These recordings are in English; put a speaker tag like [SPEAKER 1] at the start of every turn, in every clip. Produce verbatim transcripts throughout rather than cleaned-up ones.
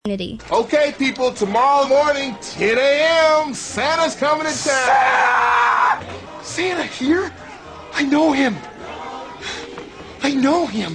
[SPEAKER 1] Okay, people, tomorrow morning, ten a.m., Santa's coming to town.
[SPEAKER 2] Santa! Santa here? I know him. I know him.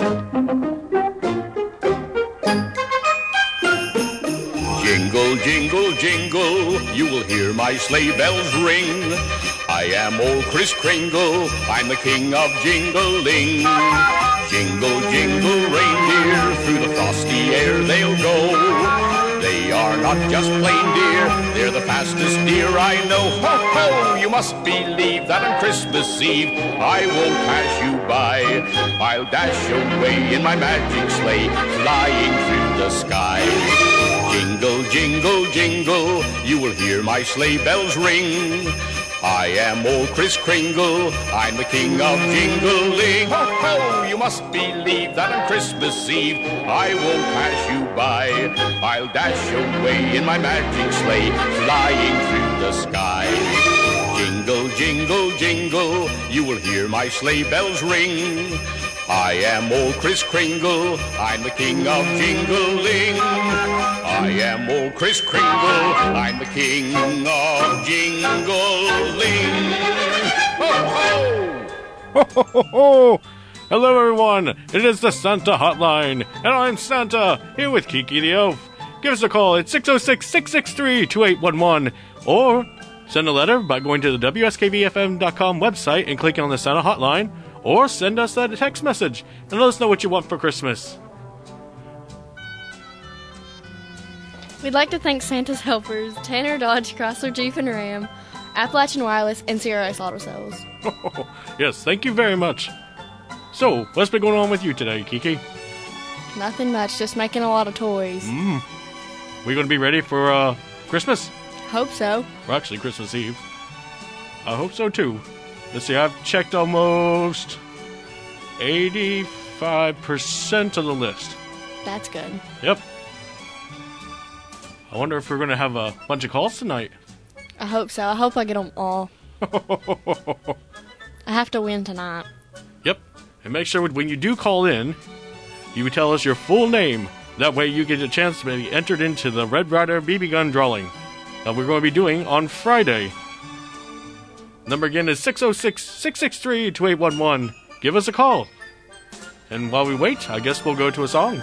[SPEAKER 3] Jingle, jingle, jingle, you will hear my sleigh bells ring. I am old Kris Kringle, I'm the king of jingling. Jingle, jingle, reindeer, through the frosty air they'll go. They are not just plain deer, they're the fastest deer I know. Ho, ho, you must believe that on Christmas Eve I won't pass you by. I'll dash away in my magic sleigh, flying through the sky. Jingle, jingle, jingle, you will hear my sleigh bells ring. I am old Kris Kringle, I'm the king of jingling. Ho, ho, you must believe that on Christmas Eve I won't pass you by. I'll dash away in my magic sleigh, flying through the sky. Jingle, jingle, jingle, you will hear my sleigh bells ring. I am old Kris Kringle, I'm the king of jingling. I am old Kris Kringle, I'm the king of jingling. Ho, ho!
[SPEAKER 4] Ho, ho, ho, ho! Hello, everyone. It is the Santa Hotline, and I'm Santa, here with Kiki the Elf. Give us a call at six oh six, six six three, two eight one one, or send a letter by going to the W S K V F M dot com website and clicking on the Santa Hotline, or send us a text message and let us know what you want for Christmas.
[SPEAKER 5] We'd like to thank Santa's helpers, Tanner Dodge, Chrysler Jeep and Ram, Appalachian Wireless, and C R S Auto Sales.
[SPEAKER 4] Yes, thank you very much. So, what's been going on with you today, Kiki?
[SPEAKER 5] Nothing much, just making a lot of toys.
[SPEAKER 4] Mm. We going to be ready for uh, Christmas?
[SPEAKER 5] Hope so.
[SPEAKER 4] Or actually, Christmas Eve. I hope so, too. Let's see, I've checked almost eighty-five percent of the list.
[SPEAKER 5] That's good.
[SPEAKER 4] Yep. I wonder if we're going to have a bunch of calls tonight.
[SPEAKER 5] I hope so. I hope I get them all. I have to win tonight.
[SPEAKER 4] Yep. And make sure when you do call in, you tell us your full name. That way you get a chance to be entered into the Red Ryder B B gun drawing that we're going to be doing on Friday. Number again is six oh six, six six three, two eight one one. Give us a call. And while we wait, I guess we'll go to a song.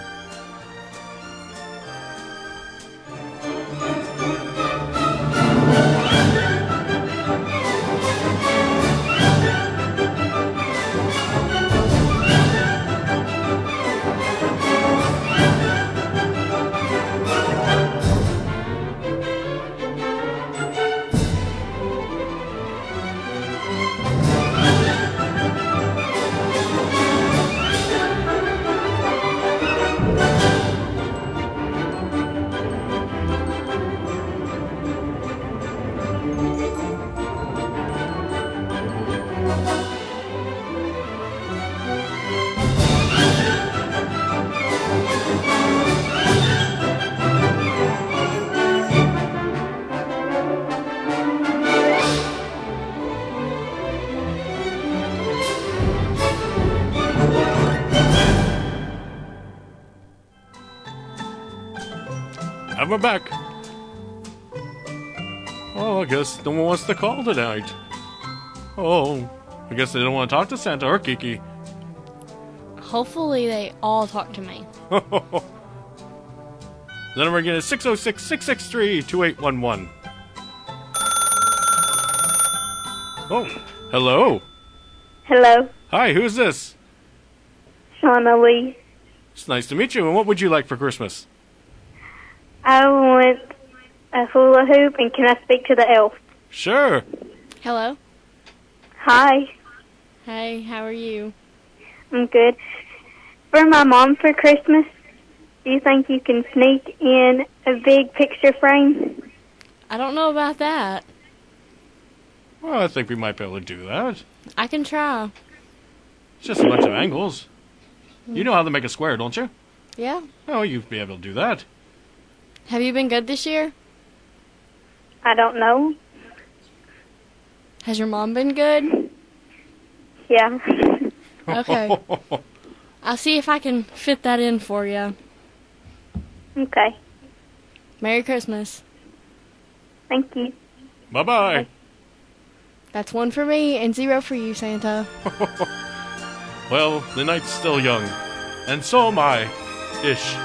[SPEAKER 4] And we're back. Oh, I guess no one wants to call tonight. Oh, I guess they don't want to talk to Santa or Kiki.
[SPEAKER 5] Hopefully they all talk to me.
[SPEAKER 4] The number again is six oh six, six six three, two eight one one. Oh, hello.
[SPEAKER 6] Hello.
[SPEAKER 4] Hi, who's this?
[SPEAKER 6] Shauna Lee.
[SPEAKER 4] It's nice to meet you. And what would you like for Christmas?
[SPEAKER 6] I want a hula hoop, and can I speak to the elf?
[SPEAKER 4] Sure.
[SPEAKER 5] Hello.
[SPEAKER 6] Hi.
[SPEAKER 5] Hey, how are you?
[SPEAKER 6] I'm good. For my mom for Christmas, do you think you can sneak in a big picture frame?
[SPEAKER 5] I don't know about that.
[SPEAKER 4] Well, I think we might be able to do that.
[SPEAKER 5] I can try.
[SPEAKER 4] It's just a bunch of angles. You know how to make a square, don't you?
[SPEAKER 5] Yeah.
[SPEAKER 4] Oh, you'd be able to do that.
[SPEAKER 5] Have you been good this year?
[SPEAKER 6] I don't know.
[SPEAKER 5] Has your mom been good?
[SPEAKER 6] Yeah.
[SPEAKER 5] Okay. I'll see if I can fit that in for you.
[SPEAKER 6] Okay.
[SPEAKER 5] Merry Christmas.
[SPEAKER 6] Thank you.
[SPEAKER 4] Bye-bye.
[SPEAKER 5] That's one for me and zero for you, Santa.
[SPEAKER 4] Well, the night's still young. And so am I. Ish.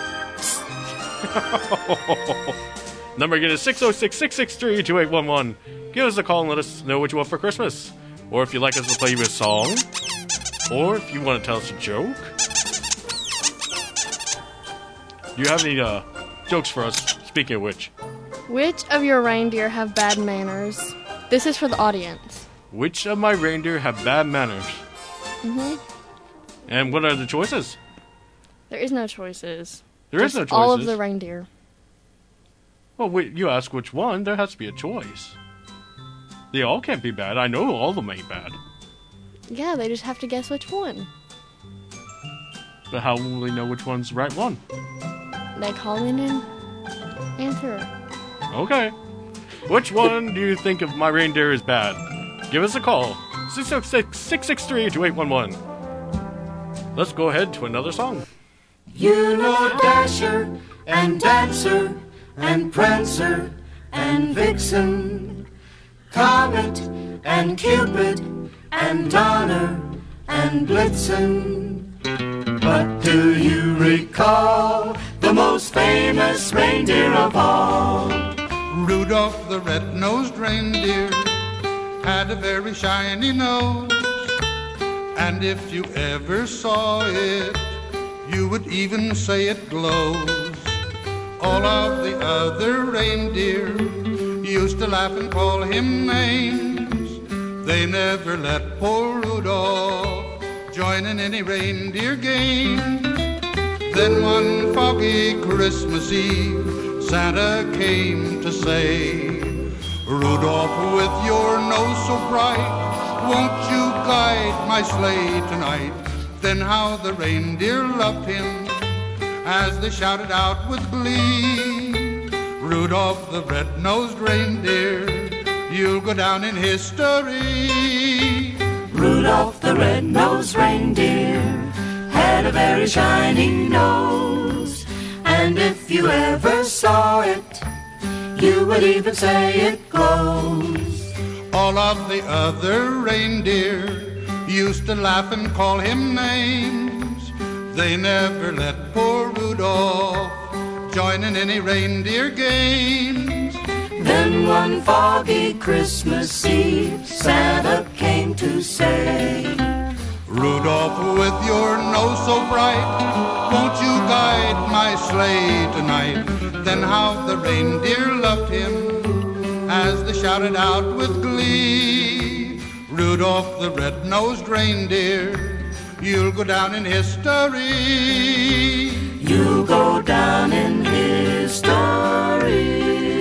[SPEAKER 4] Number again is six oh six, six six three, two eight one one. Give us a call and let us know what you want for Christmas. Or if you'd like us to play you a song. Or if you want to tell us a joke. Do you have any uh, jokes for us, speaking of which?
[SPEAKER 5] Which of your reindeer have bad manners? This is for the audience.
[SPEAKER 4] Which of my reindeer have bad manners?
[SPEAKER 5] Mm-hmm.
[SPEAKER 4] And what are the choices?
[SPEAKER 5] There is no choices.
[SPEAKER 4] There
[SPEAKER 5] Just
[SPEAKER 4] is no choices.
[SPEAKER 5] all of the reindeer.
[SPEAKER 4] Well, wait, you ask which one. There has to be a choice. They all can't be bad. I know all of them ain't bad.
[SPEAKER 5] Yeah, they just have to guess which one.
[SPEAKER 4] But how will we know which one's the right one?
[SPEAKER 5] They call in and answer.
[SPEAKER 4] Okay. Which one do you think of my reindeer is bad? Give us a call. six oh six, six six three, two eight one one. Let's go ahead to another song.
[SPEAKER 7] You know Dasher and Dancer and Prancer and Vixen, Comet and Cupid and Donner and Blitzen. But do you recall the most famous reindeer of all?
[SPEAKER 8] Rudolph the red-nosed reindeer had a very shiny nose, and if you ever saw it, you would even say it glows. All of the other reindeer used to laugh and call him names. They never let poor Rudolph join in any reindeer games. Then one foggy Christmas Eve, Santa came to say, Rudolph, with your nose so bright, won't you guide my sleigh tonight? Then how the reindeer loved him as they shouted out with glee, Rudolph the red-nosed reindeer, you'll go down in history.
[SPEAKER 7] Rudolph the red-nosed reindeer had a very shiny nose, and if you ever saw it, you would even say it glows.
[SPEAKER 8] All of the other reindeer used to laugh and call him names. They never let poor Rudolph join in any reindeer games.
[SPEAKER 7] Then one foggy Christmas Eve, Santa came to say,
[SPEAKER 8] Rudolph, with your nose so bright, won't you guide my sleigh tonight? Then how the reindeer loved him as they shouted out with glee, Rudolph the red-nosed reindeer, you'll go down in history.
[SPEAKER 7] You'll go down in history.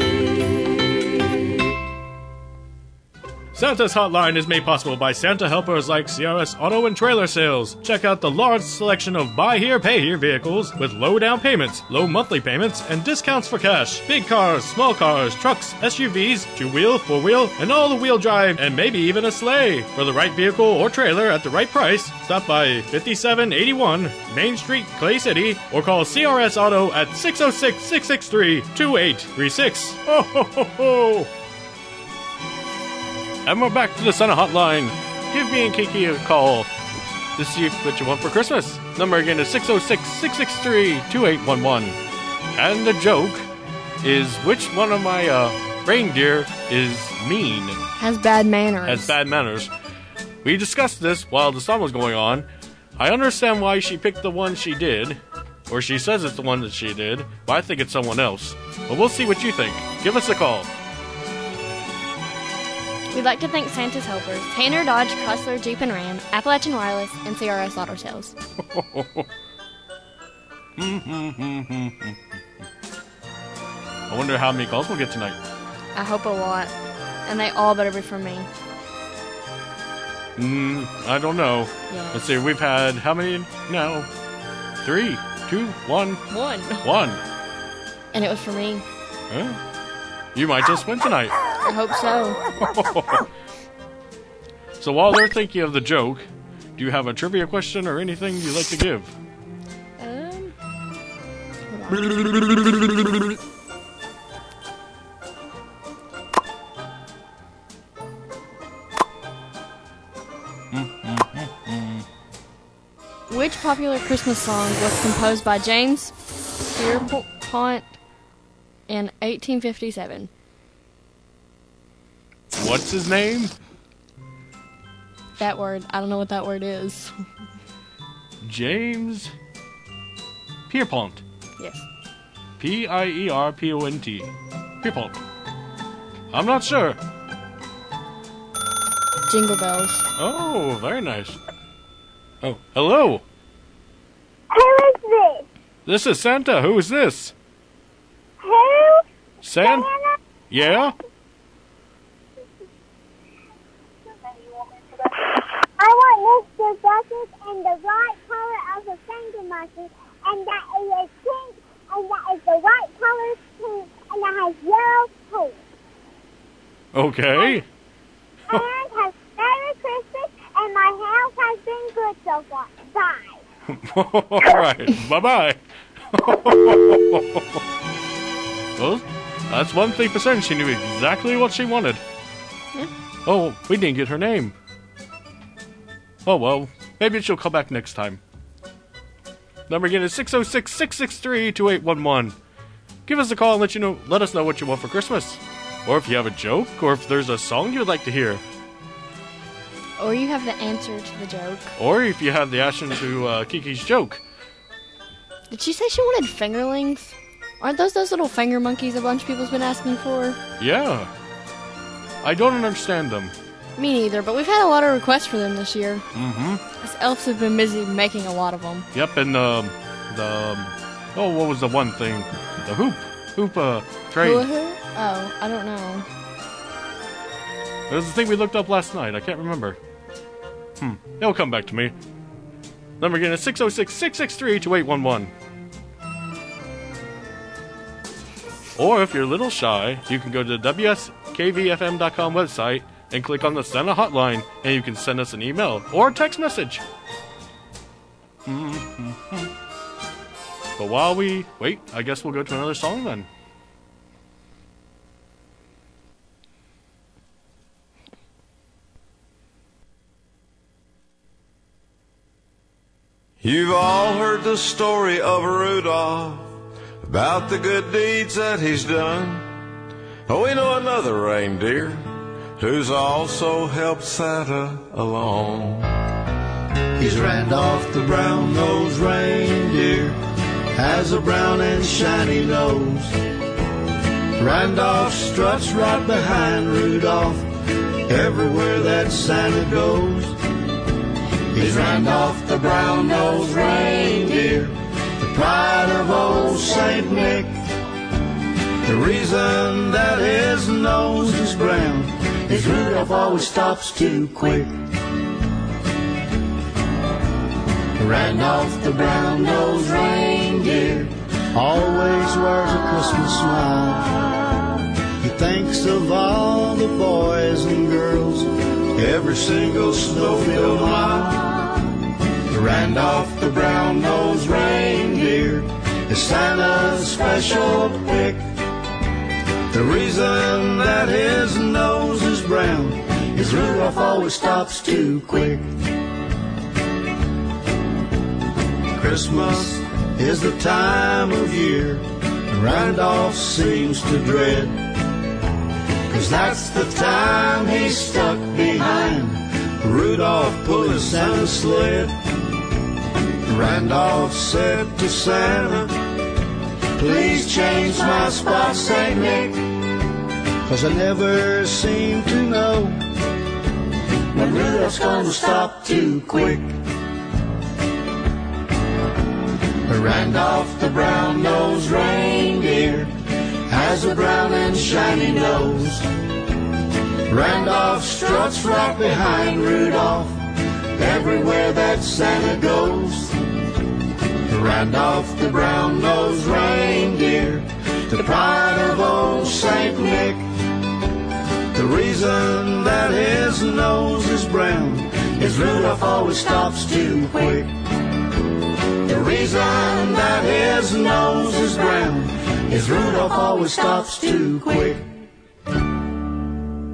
[SPEAKER 4] Santa's Hotline is made possible by Santa helpers like C R S Auto and Trailer Sales. Check out the large selection of buy here, pay here vehicles with low down payments, low monthly payments, and discounts for cash. Big cars, small cars, trucks, S U Vs, two-wheel, four-wheel, and all the wheel drive, and maybe even a sleigh. For the right vehicle or trailer at the right price, stop by fifty-seven eighty-one Main Street, Clay City, or call C R S Auto at six oh six, six six three, two eight three six. Oh, ho, ho, ho. And we're back to the Santa Hotline. Give me and Kiki a call to see what you want for Christmas. Number again is six oh six, six six three, two eight one one. And the joke is which one of my uh, reindeer is mean?
[SPEAKER 5] Has bad manners.
[SPEAKER 4] Has bad manners. We discussed this while the song was going on. I understand why she picked the one she did. Or she says it's the one that she did. But I think it's someone else. But we'll see what you think. Give us a call.
[SPEAKER 5] We'd like to thank Santa's helpers, Tanner, Dodge, Chrysler, Jeep and Ram, Appalachian Wireless, and C R S Auto Sales.
[SPEAKER 4] I wonder how many calls we'll get tonight.
[SPEAKER 5] I hope a lot. And they all better be from me.
[SPEAKER 4] Mm, I don't know.
[SPEAKER 5] Yes.
[SPEAKER 4] Let's see, we've had how many now? Three, two, one,
[SPEAKER 5] One.
[SPEAKER 4] one.
[SPEAKER 5] And it was for me.
[SPEAKER 4] Huh? You might just win tonight.
[SPEAKER 5] I hope so.
[SPEAKER 4] So while they're thinking of the joke, do you have a trivia question or anything you'd like to give?
[SPEAKER 5] Um. Hold on. popular Christmas song was composed by James Pierpont in eighteen fifty-seven?
[SPEAKER 4] What's his name?
[SPEAKER 5] That word. I don't know what that word is.
[SPEAKER 4] James Pierpont.
[SPEAKER 5] Yes.
[SPEAKER 4] P I E R P O N T. Pierpont. I'm not sure.
[SPEAKER 5] Jingle bells.
[SPEAKER 4] Oh, very nice. Oh, hello.
[SPEAKER 6] Who is this?
[SPEAKER 4] This is Santa. Who is this?
[SPEAKER 6] Who?
[SPEAKER 4] Santa? Yeah?
[SPEAKER 6] I want Mister Bucket and the right color of the finger monkey, and that is pink, and that is the right color pink, and that has yellow teeth.
[SPEAKER 4] Okay.
[SPEAKER 6] And has Merry Christmas, and my house has been good so far. Bye.
[SPEAKER 4] All right. Bye-bye. Well, that's one thing for certain. She knew exactly what she wanted.
[SPEAKER 5] Yeah.
[SPEAKER 4] Oh, we didn't get her name. Oh, well. Maybe she'll come back next time. Number again is six oh six, six six three, two eight one one. Give us a call and let you know. Let us know what you want for Christmas. Or if you have a joke, or if there's a song you'd like to hear.
[SPEAKER 5] Or you have the answer to the joke.
[SPEAKER 4] Or if you have the answer to uh, Kiki's joke.
[SPEAKER 5] Did she say she wanted fingerlings? Aren't those those little finger monkeys a bunch of people's been asking for?
[SPEAKER 4] Yeah. I don't understand them.
[SPEAKER 5] Me neither, but we've had a lot of requests for them this year.
[SPEAKER 4] Mm-hmm.
[SPEAKER 5] Us elves have been busy making a lot of them.
[SPEAKER 4] Yep, and um, the... Um, oh, what was the one thing? The hoop. Hoop, uh, trade.
[SPEAKER 5] Hula hoop? Oh, I don't know.
[SPEAKER 4] It was the thing we looked up last night. I can't remember. Hmm. It'll come back to me. Number again is six oh six, six six three, two eight one one. Or if you're a little shy, you can go to the W S K V F M dot com website and click on the Santa Hotline, and you can send us an email or a text message. Mm-hmm. But while we wait, I guess we'll go to another song then.
[SPEAKER 9] You've all heard the story of Rudolph, about the good deeds that he's done. Oh, we know another reindeer who's also helped Santa along.
[SPEAKER 10] He's Randolph the brown-nosed reindeer, has a brown and shiny nose. Randolph struts right behind Rudolph everywhere that Santa goes. He's Randolph the brown-nosed reindeer, the pride of old Saint Nick. The reason that his nose is brown is Rudolph always stops too quick. Randolph the brown-nosed reindeer always wears a Christmas smile. He thinks of all the boys and girls every single snow-filled mile. Randolph the brown-nosed reindeer is Santa's special pick. The reason that his nose is brown is Rudolph always stops too quick. Christmas is the time of year Randolph seems to dread, 'cause that's the time he's stuck behind Rudolph pulling Santa's sled. Randolph said to Santa, please change my spot, Saint Nick, 'cause I never seem to know when Rudolph's gonna stop too quick. Randolph the brown-nosed reindeer has a brown and shiny nose. Randolph struts right behind Rudolph everywhere that Santa goes. Randolph the brown-nosed reindeer, the pride of old Saint Nick. The reason that his nose is brown is Rudolph always stops too quick. The reason that his nose is brown is Rudolph always stops too quick.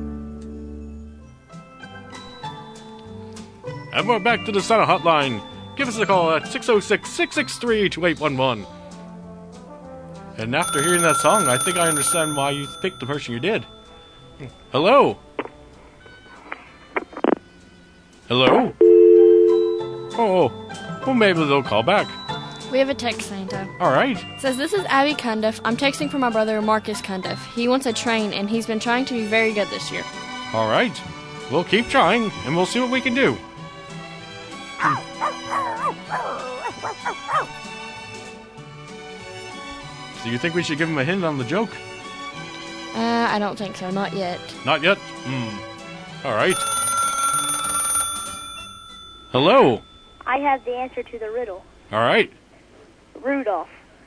[SPEAKER 4] And we're back to the Santa Hotline. give us a call at six oh six, six six three, two eight one one. And after hearing that song, I think I understand why you picked the person you did. Hello? Hello? Oh, well, maybe they'll call back.
[SPEAKER 5] We have a text, Santa.
[SPEAKER 4] All right.
[SPEAKER 5] It says, this is Abby Cundiff. I'm texting for my brother, Marcus Cundiff. He wants a train, and he's been trying to be very good this year.
[SPEAKER 4] All right. We'll keep trying, and we'll see what we can do. So you think we should give him a hint on the joke?
[SPEAKER 5] Uh, I don't think so. Not yet.
[SPEAKER 4] Not yet? Hmm. All right. Hello?
[SPEAKER 11] I have the answer to the riddle.
[SPEAKER 4] All right.
[SPEAKER 11] Rudolph.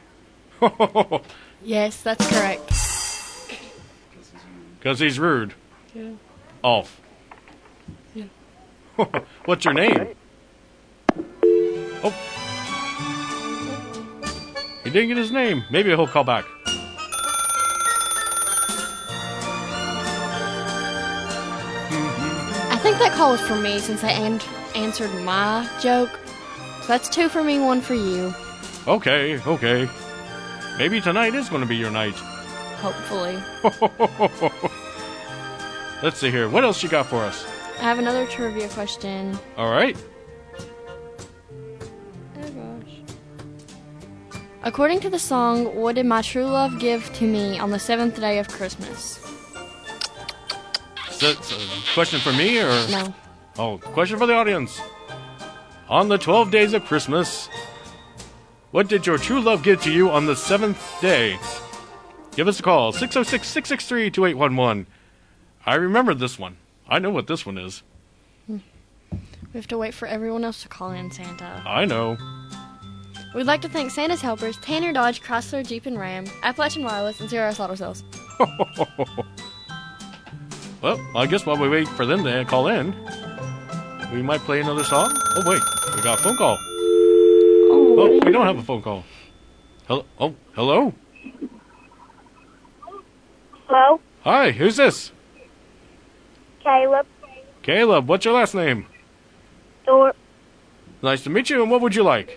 [SPEAKER 5] Yes, that's correct.
[SPEAKER 4] Because he's rude.
[SPEAKER 5] Yeah.
[SPEAKER 4] Off.
[SPEAKER 5] Yeah.
[SPEAKER 4] What's your name? Oh. He didn't get his name. Maybe he'll call back.
[SPEAKER 5] I think that call was for me since I an- answered my joke. So that's two for me, one for you.
[SPEAKER 4] Okay, okay. Maybe tonight is going to be your night.
[SPEAKER 5] Hopefully.
[SPEAKER 4] Let's see here. What else you got for us?
[SPEAKER 5] I have another trivia question.
[SPEAKER 4] All right.
[SPEAKER 5] Oh, gosh. According to the song, what did my true love give to me on the seventh day of Christmas?
[SPEAKER 4] So, so, question for me or?
[SPEAKER 5] No.
[SPEAKER 4] Oh, question for the audience. On the twelve days of Christmas, what did your true love give to you on the seventh day? Give us a call, six oh six, six six three, two eight one one. I remember this one. I know what this one is.
[SPEAKER 5] We have to wait for everyone else to call in, Santa.
[SPEAKER 4] I know.
[SPEAKER 5] We'd like to thank Santa's helpers, Tanner Dodge, Chrysler, Jeep and Ram, Appalachian Wireless, and Zero Auto Sales.
[SPEAKER 4] Well, I guess while we wait for them to call in, we might play another song. Oh, wait. We got a phone call.
[SPEAKER 5] Oh,
[SPEAKER 4] Oh, we don't have a phone call. Hello? Oh, hello?
[SPEAKER 11] Hello?
[SPEAKER 4] Hi, who's this?
[SPEAKER 11] Caleb.
[SPEAKER 4] Caleb, what's your last name?
[SPEAKER 11] Thorpe.
[SPEAKER 4] Nice to meet you, and what would you like?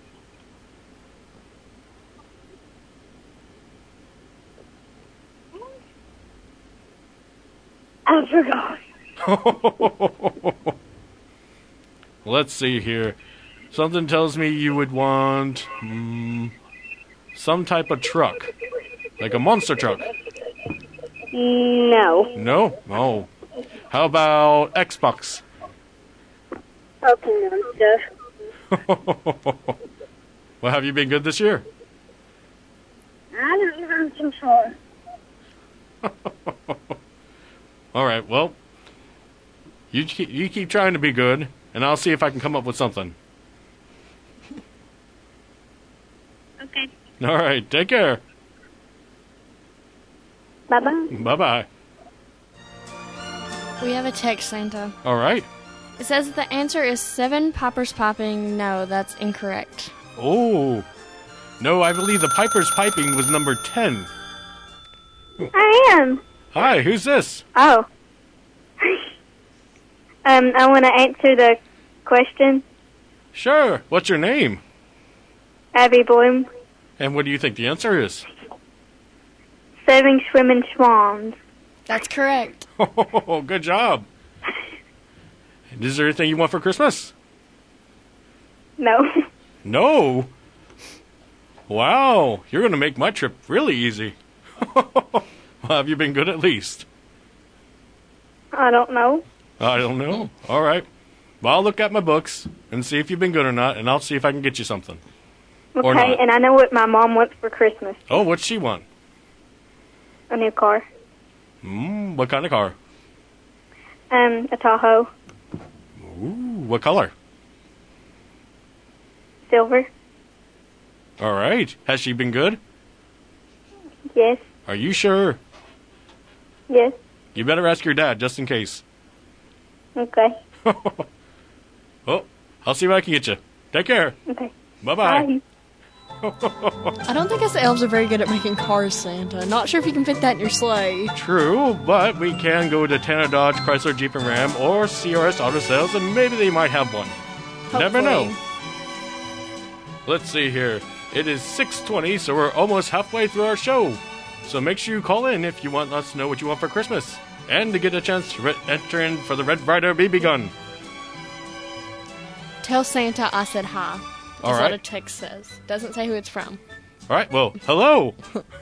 [SPEAKER 11] I forgot.
[SPEAKER 4] Let's see here. Something tells me you would want mm, some type of truck. Like a monster truck.
[SPEAKER 11] No.
[SPEAKER 4] No? Oh. How about Xbox?
[SPEAKER 11] Okay, stuff.
[SPEAKER 4] Well, have you been good this year?
[SPEAKER 11] I don't know, I'm too sure.
[SPEAKER 4] All right, well, you keep, you keep trying to be good, and I'll see if I can come up with something.
[SPEAKER 11] Okay.
[SPEAKER 4] All right, take care.
[SPEAKER 11] Bye-bye.
[SPEAKER 4] Bye-bye.
[SPEAKER 5] We have a text, Santa.
[SPEAKER 4] All right.
[SPEAKER 5] It says that the answer is seven pipers piping. No, that's incorrect.
[SPEAKER 4] Oh. No, I believe the Piper's Piping was number ten.
[SPEAKER 11] I am.
[SPEAKER 4] Hi, who's this?
[SPEAKER 11] Oh. um, I want to answer the question.
[SPEAKER 4] Sure. What's your name?
[SPEAKER 11] Abby Bloom.
[SPEAKER 4] And what do you think the answer is?
[SPEAKER 11] Seven swimming swans.
[SPEAKER 5] That's correct.
[SPEAKER 4] Oh, good job. Is there anything you want for Christmas?
[SPEAKER 11] No.
[SPEAKER 4] No? Wow, you're going to make my trip really easy. Well, have you been good at least?
[SPEAKER 11] I don't know.
[SPEAKER 4] I don't know. All right. Well, I'll look at my books and see if you've been good or not, and I'll see if I can get you something. Or
[SPEAKER 11] Okay,
[SPEAKER 4] not.
[SPEAKER 11] and I know what my mom wants for Christmas.
[SPEAKER 4] Oh, what's she want?
[SPEAKER 11] A new car.
[SPEAKER 4] Mm, what kind of car?
[SPEAKER 11] Um, a Tahoe.
[SPEAKER 4] Ooh, what color?
[SPEAKER 11] Silver.
[SPEAKER 4] All right. Has she been good?
[SPEAKER 11] Yes.
[SPEAKER 4] Are you sure?
[SPEAKER 11] Yes.
[SPEAKER 4] You better ask your dad, just in case.
[SPEAKER 11] Okay.
[SPEAKER 4] Oh, I'll see what I can get you. Take care.
[SPEAKER 11] Okay.
[SPEAKER 4] Bye-bye.
[SPEAKER 11] Bye.
[SPEAKER 5] I don't think us elves are very good at making cars, Santa. Not sure if you can fit that in your sleigh.
[SPEAKER 4] True, but we can go to Tanner Dodge, Chrysler, Jeep and Ram, or C R S Auto Sales, and maybe they might have one. Never know.
[SPEAKER 5] Hopefully.
[SPEAKER 4] let's see here. It is six twenty, so we're almost halfway through our show. So make sure you call in if you want us to know what you want for Christmas. And to get a chance to re- enter in for the Red Ryder B B gun.
[SPEAKER 5] Tell Santa I said hi. That's
[SPEAKER 4] All right.
[SPEAKER 5] what a text says. Doesn't say who it's from.
[SPEAKER 4] All right, well, hello.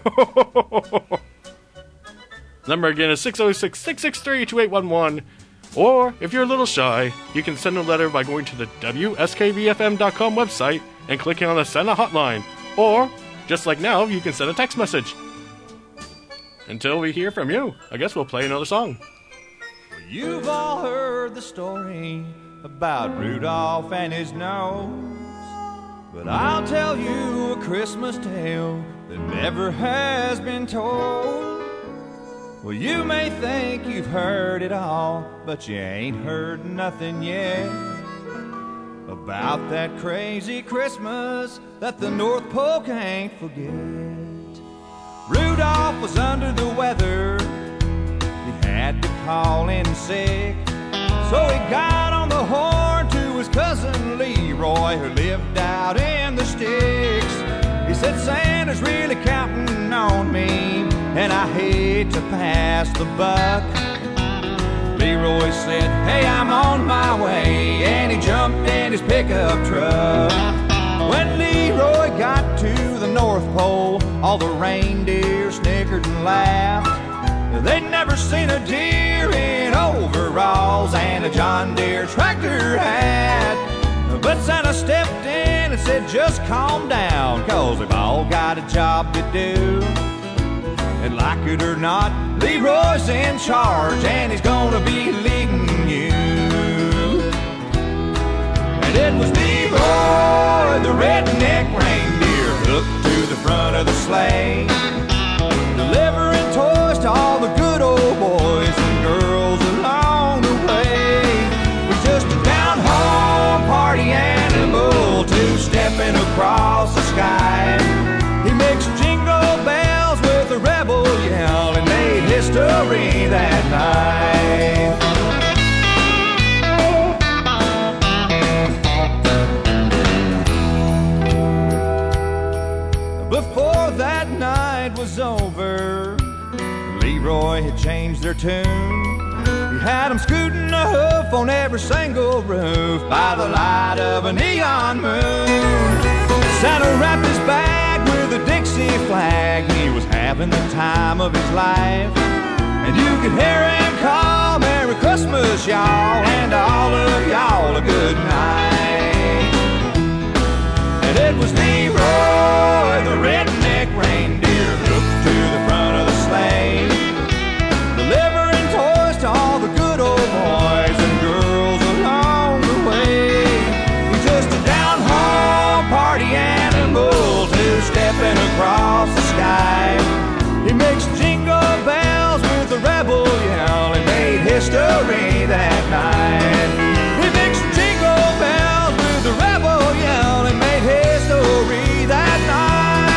[SPEAKER 4] Number again is six oh six, six six three, two eight one one. Or, if you're a little shy, you can send a letter by going to the W S K V F M dot com website and clicking on the Santa Hotline. Or, just like now, you can send a text message. Until we hear from you, I guess we'll play another song.
[SPEAKER 12] You've all heard the story about Rudolph and his nose, but I'll tell you a Christmas tale that never has been told. Well, you may think you've heard it all, but you ain't heard nothing yet about that crazy Christmas that the North Pole can't forget. Rudolph was under the weather, he had to call in sick, so he got on the horn to his cousin Leroy, who lived out in the sticks. He said, Santa's really counting on me, and I hate to pass the buck. Leroy said, hey, I'm on my way, and he jumped in his pickup truck. When Leroy got to the North Pole, all the reindeer snickered and laughed. They'd never seen a deer in overalls and a John Deere tractor hat. But Santa stepped in and said, just calm down, 'cause they've all got a job to do. And like it or not, Leroy's in charge, and he's gonna be leading you. And it was Leroy, the redneck reindeer, hooked to the front of the sleigh, delivering toys to all the good old boys and girls along the way. He's just a down-home party animal, two-stepping across the sky. He makes jingle bells with a rebel yell and made history that night. Before that night was over, Leroy had changed their tune. He had them scooting a hoof on every single roof by the light of a neon moon. Santa wrapped his bag with a Dixie flag. He was having the time of his life, and you could hear him call, Merry Christmas, y'all, and all of y'all a good night. And it was Leroy, the redneck reindeer, hooked to the front of the sleigh, delivering toys to all the good old boys and girls along the way. He's just a down-home party animal, two-stepping across the sky. He makes jingle bells with a rebel yell and made history that night. He makes jingle bells with a rebel yell and made history that night.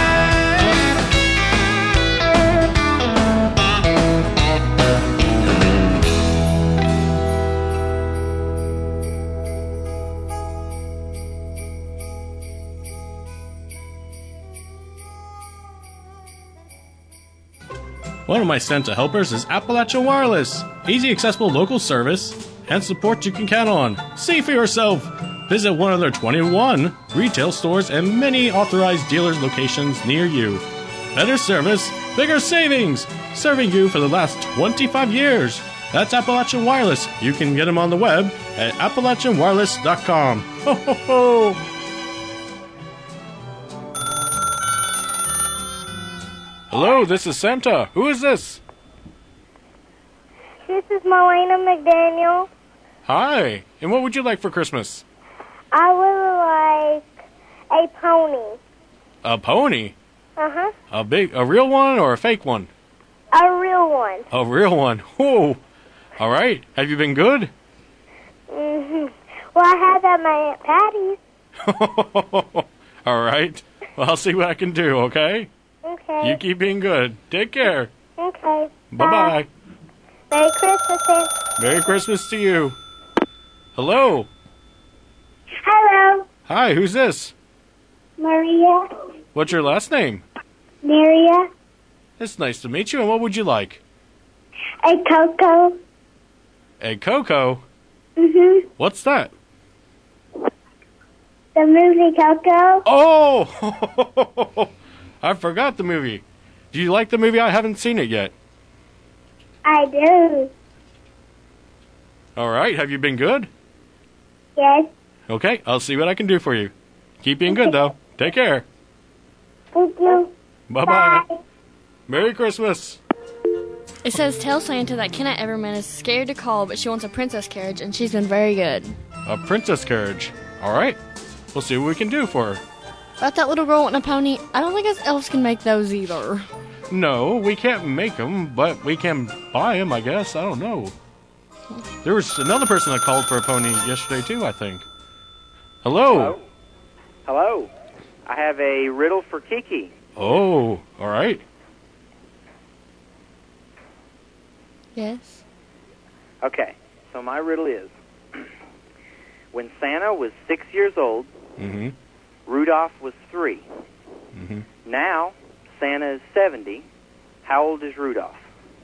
[SPEAKER 4] One of my Santa helpers is Appalachian Wireless. Easy, accessible local service and support you can count on. See for yourself. Visit one of their twenty-one retail stores and many authorized dealers locations near you. Better service, bigger savings. Serving you for the last twenty-five years. That's Appalachian Wireless. You can get them on the web at appalachian wireless dot com. Ho ho ho! Hello, this is Santa. Who is this?
[SPEAKER 6] This is Melena McDaniel.
[SPEAKER 4] Hi. And what would you like for Christmas?
[SPEAKER 6] I would like a pony.
[SPEAKER 4] A pony?
[SPEAKER 6] Uh-huh.
[SPEAKER 4] A big, a real one or a fake one?
[SPEAKER 6] A real one.
[SPEAKER 4] A real one. Whoa. All right. Have you been good?
[SPEAKER 6] Mm-hmm. Well, I had that at my Aunt Patty's.
[SPEAKER 4] All right. Well, I'll see what I can do, okay?
[SPEAKER 6] Okay.
[SPEAKER 4] You keep being good. Take care.
[SPEAKER 6] Okay.
[SPEAKER 4] Bye-bye.
[SPEAKER 6] Merry Christmas, Aunt.
[SPEAKER 4] Merry Christmas to you. Hello.
[SPEAKER 6] Hello.
[SPEAKER 4] Hi, who's this?
[SPEAKER 6] Maria.
[SPEAKER 4] What's your last name?
[SPEAKER 6] Maria.
[SPEAKER 4] It's nice to meet you, and what would you like?
[SPEAKER 6] A Coco.
[SPEAKER 4] A Coco?
[SPEAKER 6] Mm-hmm.
[SPEAKER 4] What's that?
[SPEAKER 6] The movie Coco.
[SPEAKER 4] Oh! I forgot the movie. Do you like the movie? I haven't seen it yet.
[SPEAKER 6] I do.
[SPEAKER 4] All right. Have you been good?
[SPEAKER 6] Yes.
[SPEAKER 4] Okay. I'll see what I can do for you. Keep being good, though. Take care.
[SPEAKER 6] Thank you.
[SPEAKER 4] Bye-bye. Bye. Merry Christmas.
[SPEAKER 5] It says, tell Santa that Kenna Everman is scared to call, but she wants a princess carriage, and she's been very good.
[SPEAKER 4] A princess carriage. All right. We'll see what we can do for her.
[SPEAKER 5] About that little girl wanting a pony, I don't think us elves can make those either.
[SPEAKER 4] No, we can't make them, but we can buy them, I guess. I don't know. There was another person that called for a pony yesterday, too, I think. Hello.
[SPEAKER 13] Hello. Hello. I have a riddle for Kiki.
[SPEAKER 4] Oh, all right.
[SPEAKER 5] Yes.
[SPEAKER 13] Okay, so my riddle is, when Santa was six years old,
[SPEAKER 4] mm-hmm.
[SPEAKER 13] Rudolph was three.
[SPEAKER 4] Mm-hmm.
[SPEAKER 13] Now, Santa is seventy. How old is Rudolph?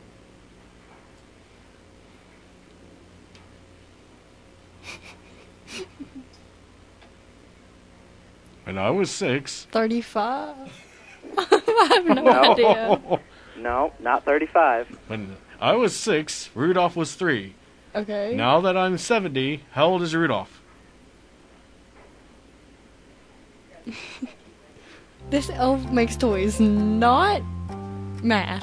[SPEAKER 4] When I was six.
[SPEAKER 5] thirty-five? I have no,
[SPEAKER 13] no
[SPEAKER 5] idea.
[SPEAKER 13] No, not thirty-five.
[SPEAKER 4] When I was six, Rudolph was three.
[SPEAKER 5] Okay.
[SPEAKER 4] Now that I'm seventy, how old is Rudolph?
[SPEAKER 5] This elf makes toys, not math.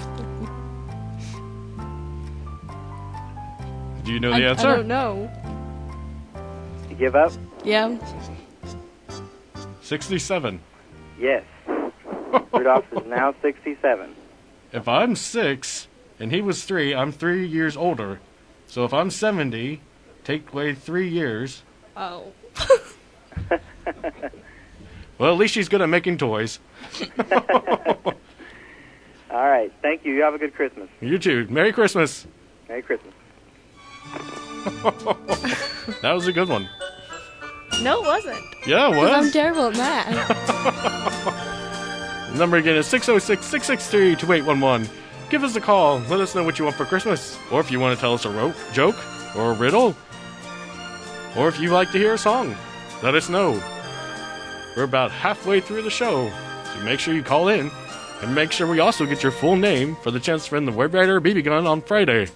[SPEAKER 4] Do you know the
[SPEAKER 5] I,
[SPEAKER 4] answer?
[SPEAKER 5] I don't know.
[SPEAKER 13] You give up?
[SPEAKER 5] Yeah.
[SPEAKER 4] sixty-seven.
[SPEAKER 13] Yes. Rudolph is now sixty-seven.
[SPEAKER 4] If I'm six and he was three, I'm three years older. So if I'm seventy, take away three years.
[SPEAKER 5] Oh.
[SPEAKER 4] Well, at least she's good at making toys.
[SPEAKER 13] All right. Thank you. You have a good Christmas.
[SPEAKER 4] You too. Merry Christmas.
[SPEAKER 13] Merry Christmas.
[SPEAKER 4] That was a good one.
[SPEAKER 5] No, it wasn't.
[SPEAKER 4] Yeah, it was.
[SPEAKER 5] I'm terrible at math.
[SPEAKER 4] The number again is six oh six, six six three, two eight one one. Give us a call. Let us know what you want for Christmas. Or if you want to tell us a ro- joke or a riddle. Or if you like to hear a song, let us know. We're about halfway through the show, so make sure you call in. And make sure we also get your full name for the chance to win the Web Rider B B gun on Friday.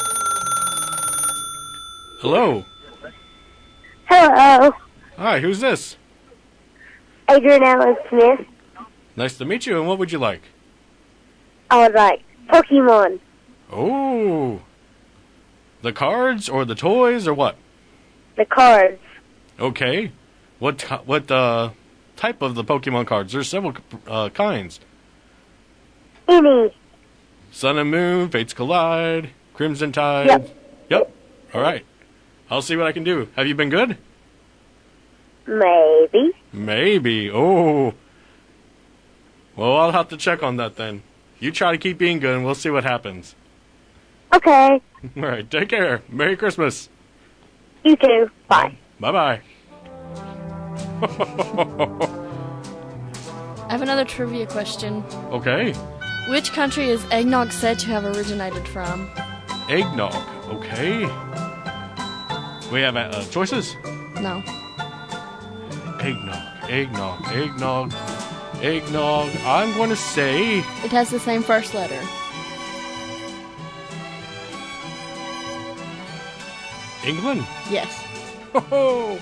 [SPEAKER 4] Hello.
[SPEAKER 6] Hello.
[SPEAKER 4] Hi, who's this?
[SPEAKER 6] Adrian Allen Smith.
[SPEAKER 4] Nice to meet you, and what would you like?
[SPEAKER 6] I would like Pokemon.
[SPEAKER 4] Oh. The cards or the toys or what?
[SPEAKER 6] The cards.
[SPEAKER 4] Okay. What t- what uh, type of the Pokemon cards? There's several uh, kinds.
[SPEAKER 6] Any.
[SPEAKER 4] Sun and Moon, Fates Collide, Crimson Tide.
[SPEAKER 6] Yep.
[SPEAKER 4] Yep. All right. I'll see what I can do. Have you been good?
[SPEAKER 6] Maybe.
[SPEAKER 4] Maybe. Oh. Well, I'll have to check on that then. You try to keep being good, and we'll see what happens.
[SPEAKER 6] Okay.
[SPEAKER 4] All right. Take care. Merry Christmas.
[SPEAKER 6] You too. Bye.
[SPEAKER 4] Bye-bye.
[SPEAKER 5] I have another trivia question.
[SPEAKER 4] Okay.
[SPEAKER 5] Which country is eggnog said to have originated from?
[SPEAKER 4] Eggnog. Okay. We have uh, choices?
[SPEAKER 5] No.
[SPEAKER 4] Eggnog, eggnog, eggnog, eggnog. I'm going to say...
[SPEAKER 5] It has the same first letter.
[SPEAKER 4] England?
[SPEAKER 5] Yes.
[SPEAKER 4] Oh.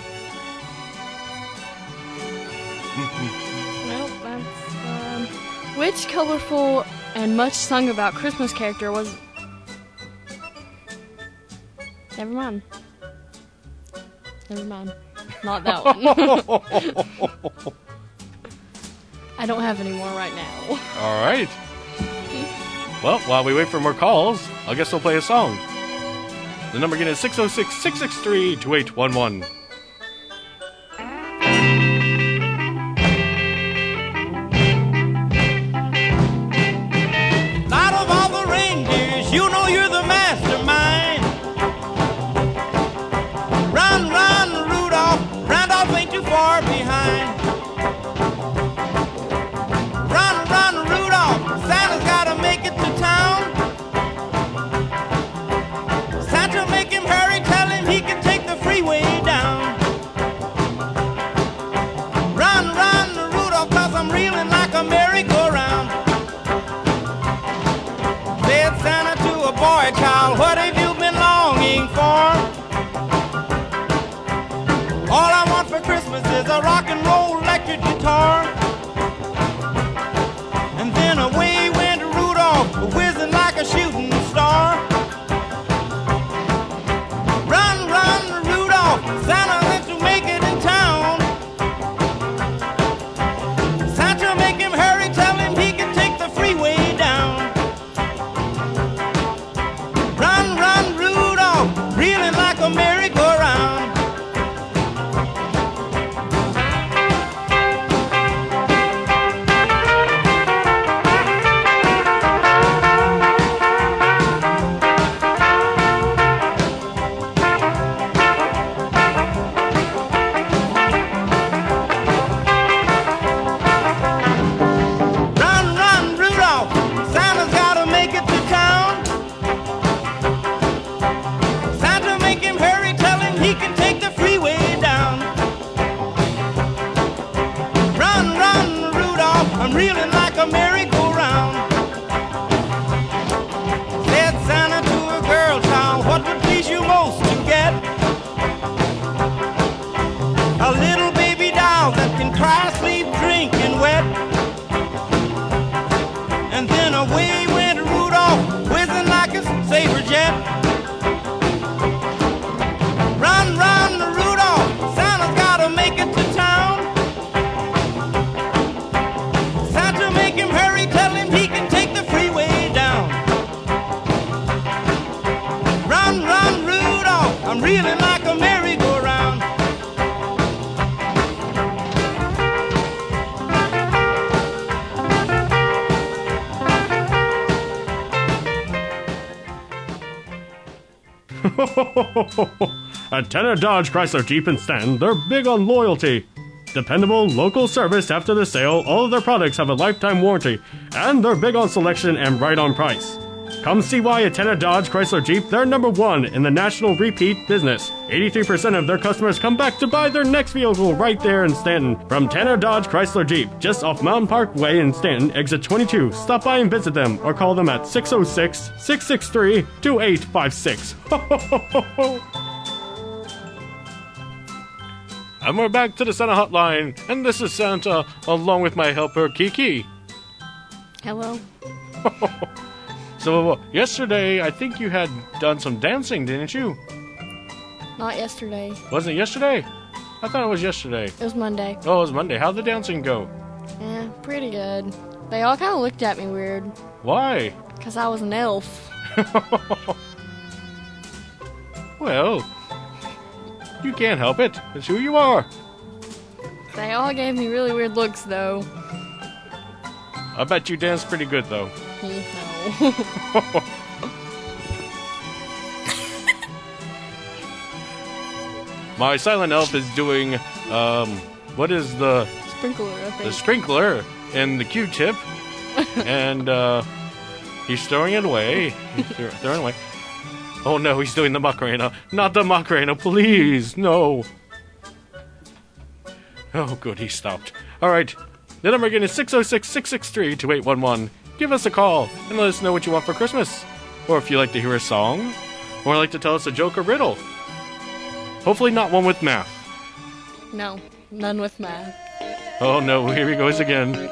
[SPEAKER 5] Well, that's... Um, which colorful and much sung about Christmas character was... Never mind. Never mind. Not that one. I don't have any more right now.
[SPEAKER 4] All right. Well, while we wait for more calls, I guess we'll play a song. The number again is six oh six, six six three, two eight one one.
[SPEAKER 14] Out of all the reindeers, you know you're the mastermind. Run, run, Rudolph, Randolph ain't too far behind. boy, child, what have you been longing for? All I want for Christmas is a rock and roll electric guitar. And then away went Rudolph, whizzing like a shooting star. Run, run, Rudolph, Santa meant to make it in town. Santa, make him hurry, tell him he can take the freeway down. Run, run, Rudolph, reeling like a merry-go-round. Reeling like a merry-go-round. Said Santa to a girl child, what would please you most to get? A little baby doll that can cry, sleep, drink, and wet. And then away went Rudolph, whizzing like a saber jet. Run, run, Rudolph, Santa's gotta make it to town. Tell him he can take the freeway down. Run, run, Rudolph, I'm reeling like a merry-go-round.
[SPEAKER 4] At Tanner Dodge Chrysler Jeep and Stanton, they're big on loyalty. Dependable, local service after the sale, all of their products have a lifetime warranty, and they're big on selection and right on price. Come see why at Tanner Dodge Chrysler Jeep, they're number one in the national repeat business. eighty-three percent of their customers come back to buy their next vehicle right there in Stanton. From Tanner Dodge Chrysler Jeep, just off Mountain Park Way in Stanton, exit twenty-two. Stop by and visit them, or call them at six oh six, six six three, two eight five six. And we're back to the Santa Hotline, and this is Santa, along with my helper, Kiki.
[SPEAKER 5] Hello.
[SPEAKER 4] So, uh, yesterday, I think you had done some dancing, didn't you?
[SPEAKER 5] Not yesterday.
[SPEAKER 4] Wasn't it yesterday? I thought it was yesterday.
[SPEAKER 5] It was Monday.
[SPEAKER 4] Oh, it was Monday. How'd the dancing go?
[SPEAKER 5] Yeah, pretty good. They all kind of looked at me weird.
[SPEAKER 4] Why?
[SPEAKER 5] Because I was an elf.
[SPEAKER 4] Well... you can't help it. It's who you are.
[SPEAKER 5] They all gave me really weird looks, though.
[SPEAKER 4] I bet you danced pretty good, though.
[SPEAKER 5] No.
[SPEAKER 4] My silent elf is doing, um, what is the...
[SPEAKER 5] Sprinkler, I think.
[SPEAKER 4] The sprinkler and the Q-tip. And, uh, he's throwing it away. He's th- throwing it away. Oh no, he's doing the Macarena. Not the Macarena, please, no. Oh good, he stopped. Alright, the number again is six oh six, six six three, two eight one one. Give us a call and let us know what you want for Christmas. Or if you like to hear a song, or like to tell us a joke or riddle. Hopefully not one with math.
[SPEAKER 5] No, none with math.
[SPEAKER 4] Oh no, here he goes again.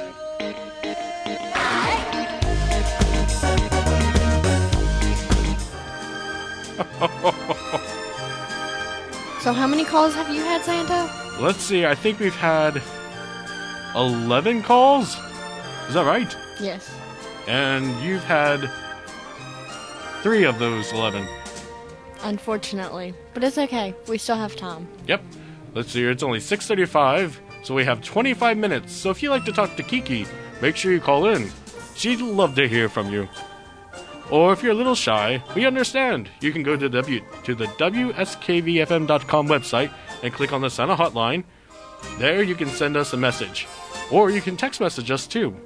[SPEAKER 5] So how many calls have you had, Santa?
[SPEAKER 4] Let's see, I think we've had eleven calls? Is that right?
[SPEAKER 5] Yes.
[SPEAKER 4] And you've had three of those eleven.
[SPEAKER 5] Unfortunately. But it's okay. We still have time.
[SPEAKER 4] Yep. Let's see, it's only six thirty-five, so we have twenty-five minutes. So if you'd like to talk to Kiki, make sure you call in. She'd love to hear from you. Or if you're a little shy, we understand. You can go to, w- to the W S K V F M dot com website and click on the Santa Hotline. There you can send us a message. Or you can text message us too.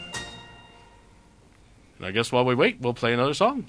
[SPEAKER 4] And I guess while we wait, we'll play another song.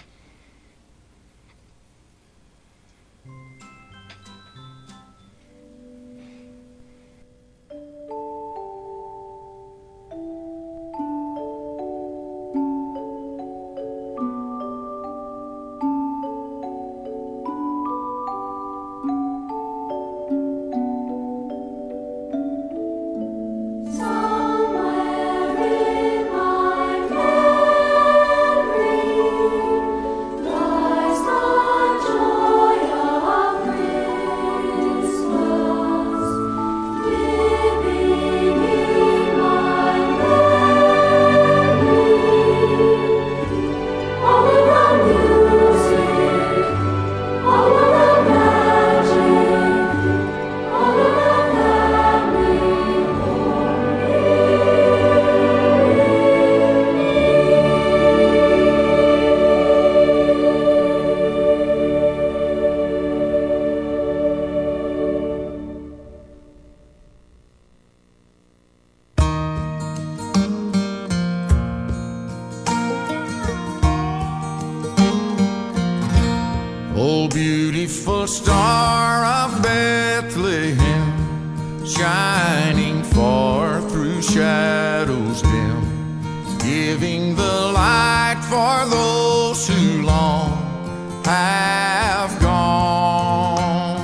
[SPEAKER 10] Oh, beautiful star of Bethlehem, shining far through shadows dim, giving the light for those who long have gone,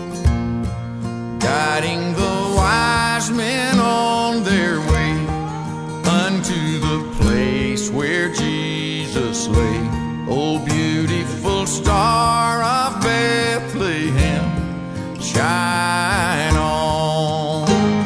[SPEAKER 10] guiding the wise men on their way unto the place where Jesus lay. Oh, beautiful star of Bethlehem, shine on.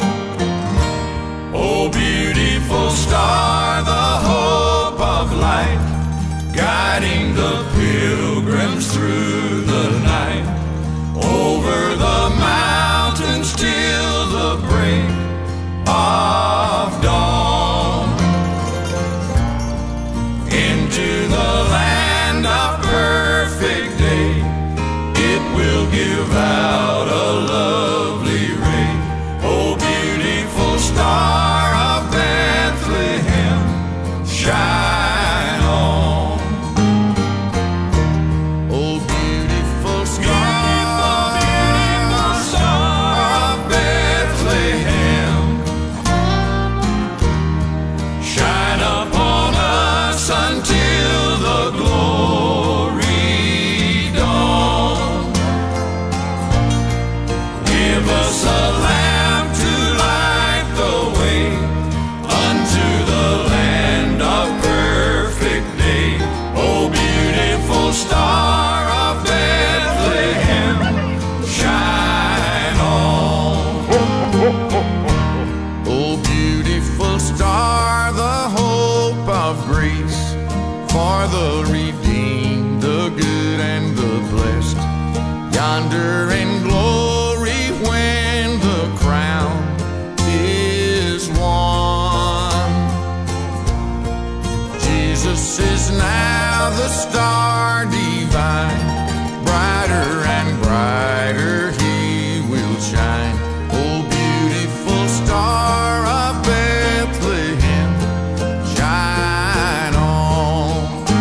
[SPEAKER 10] Oh, beautiful star, the hope of light, guiding the pilgrims through the night, over the mountains till the break of dawn, into the land of perfect day. It will give out a lovely ray. Oh, beautiful star of Bethlehem, shine on. Oh, beautiful star, beautiful star of Bethlehem, shine upon us until the glory dawn. Give us a lamp to light the way unto the land of perfect day. Oh, beautiful star of Bethlehem, shine on. Oh, beautiful star, the hope of grace, for the redeemed, the good and the blessed, yonder in glory when the crown is won. Jesus is now the star divine, brighter and brighter he will shine. Oh, beautiful star of Bethlehem, shine on.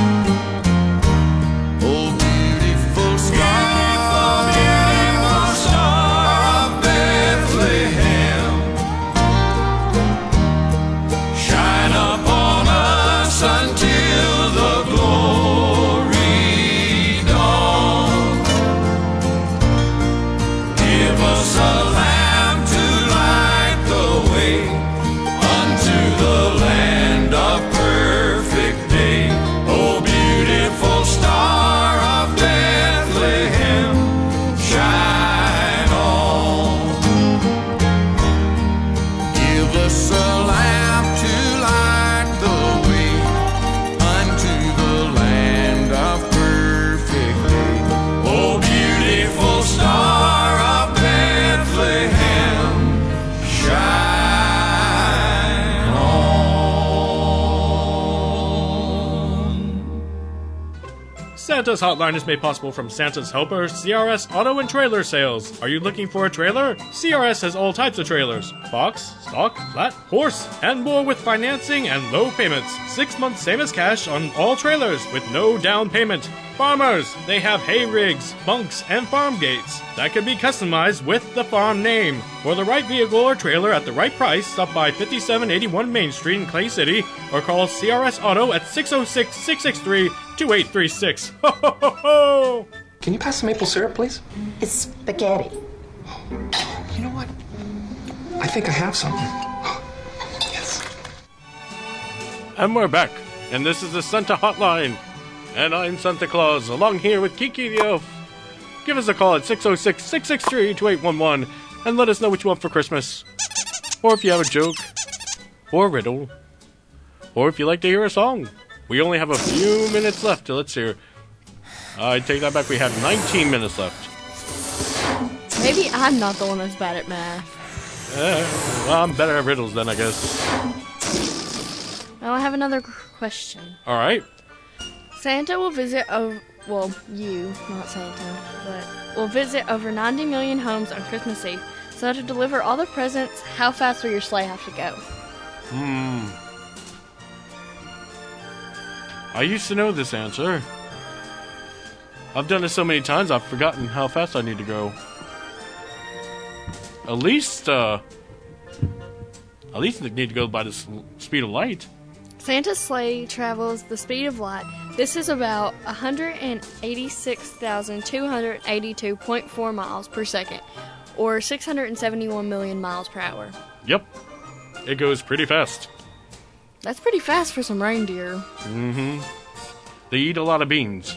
[SPEAKER 10] Oh, beautiful star, beautiful star of Bethlehem, shine upon us until the glory dawn. Give us a lamp to light the way unto the land of perfect day. Oh, beautiful star of Bethlehem, shine on. Give us a lamp to light the way unto the land of perfect day. Oh, beautiful star of Bethlehem, shine on.
[SPEAKER 4] Santa's Hotline is made possible from Santa's Helpers, C R S Auto and Trailer Sales. Are you looking for a trailer? C R S has all types of trailers. Box, stock, flat, horse, and more with financing and low payments. Six months same as cash on all trailers with no down payment. Farmers, they have hay rigs, bunks, and farm gates that can be customized with the farm name. For the right vehicle or trailer at the right price, stop by fifty-seven eighty-one Main Street in Clay City or call C R S Auto at six oh six, six six three, two eight three six. Ho ho ho ho!
[SPEAKER 2] Can you pass the maple syrup, please?
[SPEAKER 15] It's spaghetti.
[SPEAKER 2] You know what? I think I have something. Yes.
[SPEAKER 4] And we're back, and this is the Santa Hotline. And I'm Santa Claus, along here with Kiki the Elf. Give us a call at six oh six, six six three, two eight one one and let us know what you want for Christmas. Or if you have a joke, or a riddle, or if you'd like to hear a song. We only have a few minutes left, so let's hear. I take that back, we have nineteen minutes left.
[SPEAKER 5] Maybe I'm not the one that's bad at math.
[SPEAKER 4] Uh, well, I'm better at riddles then, I guess.
[SPEAKER 5] Well, I have another question.
[SPEAKER 4] Alright.
[SPEAKER 5] Santa will visit over, well, you, not Santa, but will visit over ninety million homes on Christmas Eve. So to deliver all the presents, how fast will your sleigh have to go?
[SPEAKER 4] Hmm. I used to know this answer. I've done it so many times, I've forgotten how fast I need to go. At least, uh... At least I need to go by the s- speed of light.
[SPEAKER 5] Santa's sleigh travels the speed of light. This is about one hundred eighty-six thousand two hundred eighty-two point four miles per second, or six hundred seventy-one million miles per hour.
[SPEAKER 4] Yep. It goes pretty fast.
[SPEAKER 5] That's pretty fast for some reindeer.
[SPEAKER 4] Mm-hmm. They eat a lot of beans.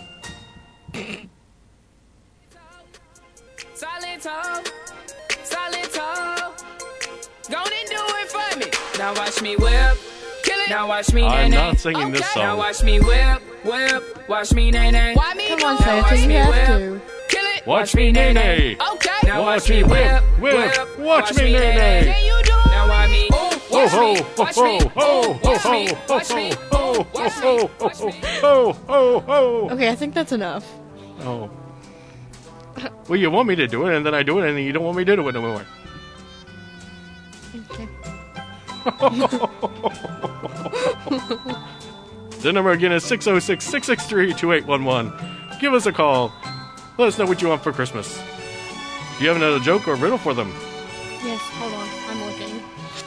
[SPEAKER 15] Solito, Solito, go and do it for me. Now watch me whip, kill it. Now watch me
[SPEAKER 4] I'm
[SPEAKER 15] nay-nay.
[SPEAKER 4] not singing this
[SPEAKER 15] Okay.
[SPEAKER 4] song.
[SPEAKER 15] Now watch me whip, whip, watch me nay nay. Why me
[SPEAKER 5] Come
[SPEAKER 15] do
[SPEAKER 5] on,
[SPEAKER 15] it? Now
[SPEAKER 5] Santa,
[SPEAKER 15] watch
[SPEAKER 5] you
[SPEAKER 15] me
[SPEAKER 5] have
[SPEAKER 15] whip,
[SPEAKER 5] to.
[SPEAKER 15] kill it.
[SPEAKER 4] Watch me nay-nay.
[SPEAKER 15] Okay. Now
[SPEAKER 4] Watch
[SPEAKER 15] watch
[SPEAKER 4] me
[SPEAKER 15] me
[SPEAKER 4] whip,
[SPEAKER 15] whip,
[SPEAKER 4] whip. Watch me nay-nay.
[SPEAKER 15] nay-nay. Can you do it? Now watch me.
[SPEAKER 4] Ho
[SPEAKER 15] Watch
[SPEAKER 4] ho
[SPEAKER 15] me,
[SPEAKER 4] ho
[SPEAKER 15] watch
[SPEAKER 4] ho
[SPEAKER 15] me,
[SPEAKER 4] ho ho
[SPEAKER 15] watch me,
[SPEAKER 4] ho
[SPEAKER 15] watch me,
[SPEAKER 4] ho ho
[SPEAKER 15] watch
[SPEAKER 4] ho
[SPEAKER 15] me,
[SPEAKER 4] ho ho ho ho.
[SPEAKER 5] Okay, I think that's enough.
[SPEAKER 4] Oh. Well, you want me to do it, and then I do it, and then you don't want me to do it no more.
[SPEAKER 5] Okay.
[SPEAKER 4] The number again is six oh six, six six three, two eight one one. Give us a call. Let us know what you want for Christmas. Do you have another joke or riddle for them?
[SPEAKER 5] Yes, hold on. I'm looking.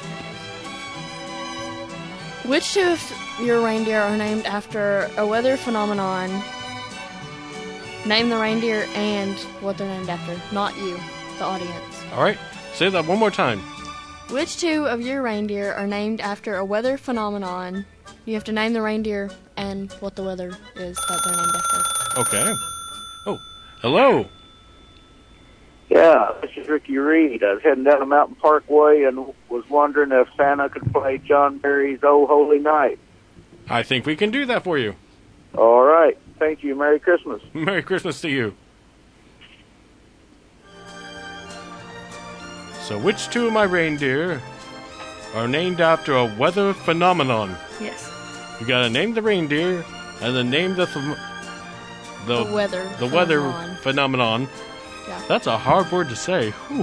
[SPEAKER 5] Which two of your reindeer are named after a weather phenomenon? Name the reindeer and what they're named after. Not you, the audience.
[SPEAKER 4] All right. Say that one more time.
[SPEAKER 5] Which two of your reindeer are named after a weather phenomenon? You have to name the reindeer and what the weather is that they're named after.
[SPEAKER 4] Okay. Oh, hello.
[SPEAKER 16] Yeah, this is Ricky Reed. I was heading down the Mountain Parkway and was wondering if Santa could play John Barry's Oh Holy Night.
[SPEAKER 4] I think we can do that for you.
[SPEAKER 16] All right. Thank you. Merry Christmas.
[SPEAKER 4] Merry Christmas to you. So, which two of my reindeer are named after a weather phenomenon?
[SPEAKER 5] Yes.
[SPEAKER 4] You gotta name the reindeer and then name the ph- the,
[SPEAKER 5] The weather
[SPEAKER 4] the weather
[SPEAKER 5] phenomenon.
[SPEAKER 4] phenomenon.
[SPEAKER 5] Yeah.
[SPEAKER 4] That's a hard word to say. Whew.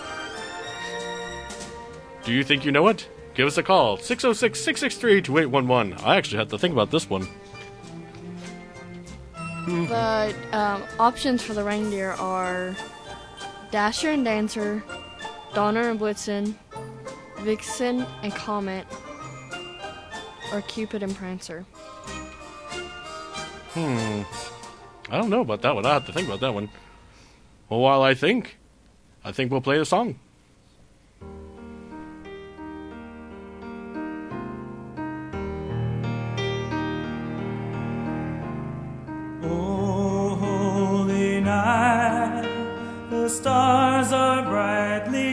[SPEAKER 4] Do you think you know it? Give us a call. six oh six, six six three, two eight one one. I actually had to think about this one.
[SPEAKER 5] The um, options for the reindeer are Dasher and Dancer, Donner and Blitzen, Vixen and Comet, or Cupid and Prancer.
[SPEAKER 4] Hmm. I don't know about that one. I'll have to think about that one. Well, while I think, I think we'll play a song.
[SPEAKER 17] Oh, holy night, the stars are brightly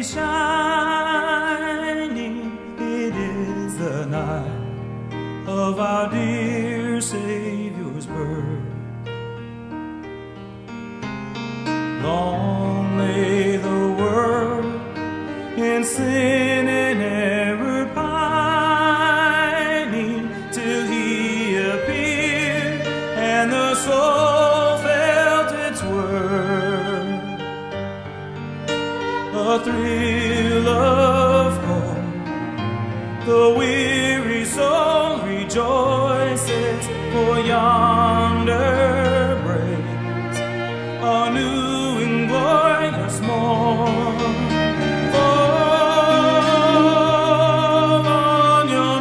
[SPEAKER 17] shining. It is the night of our dear Savior's birth. Long lay the world in sin and error pining, till he appeared and the soul felt its worth. A thrill of hope, the weary soul rejoices, for yonder breaks a new and glorious morn. Fall on your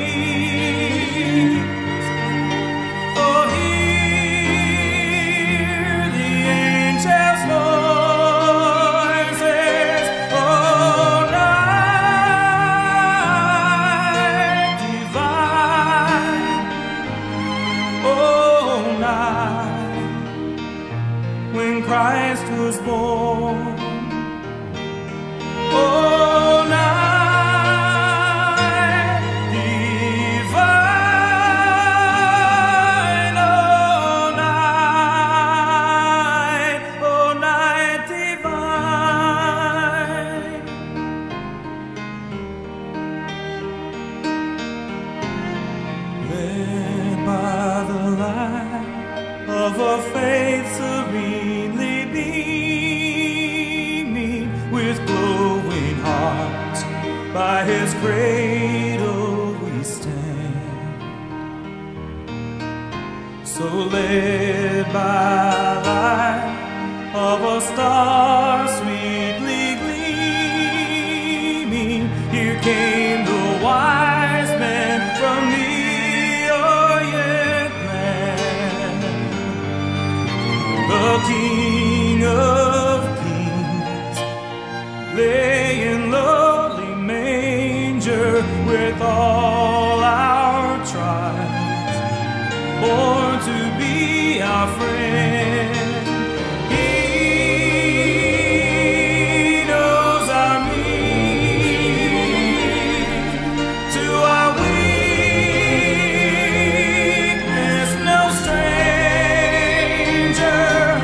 [SPEAKER 17] knees, oh, hear the angels' voices, oh, night divine, oh, night when Christ was born. Oh, night divine, oh, night, oh, night divine. Led by the light of a faith serenely beaming, with glowing hearts by his cradle we stand. So led by the of a star sweetly gleaming. Here came the wise men from the Orient land. The King of Kings lay in lowly manger with all our tribes, born to be our friend. He knows our need to our weakness, no stranger.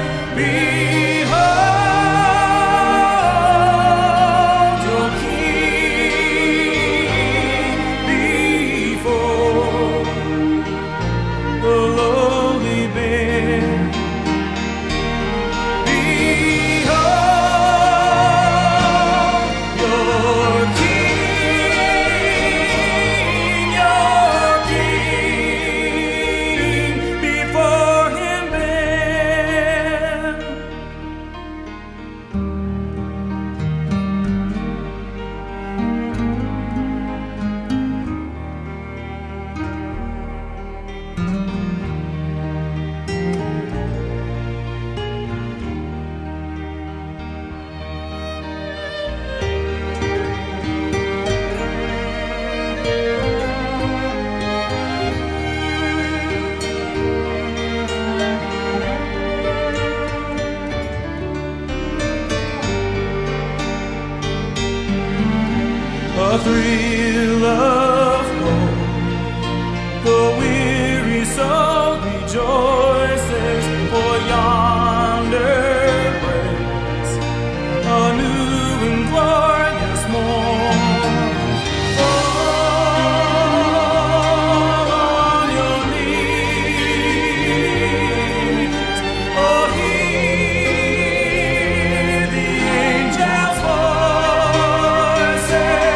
[SPEAKER 17] Behold your King before the lowly bed. Behold your King, your King, before him bend. A thrill of hope, the weary soul rejoices, for yonder breaks a new and glorious morn. Fall on your knees, oh, hear the angels' voices.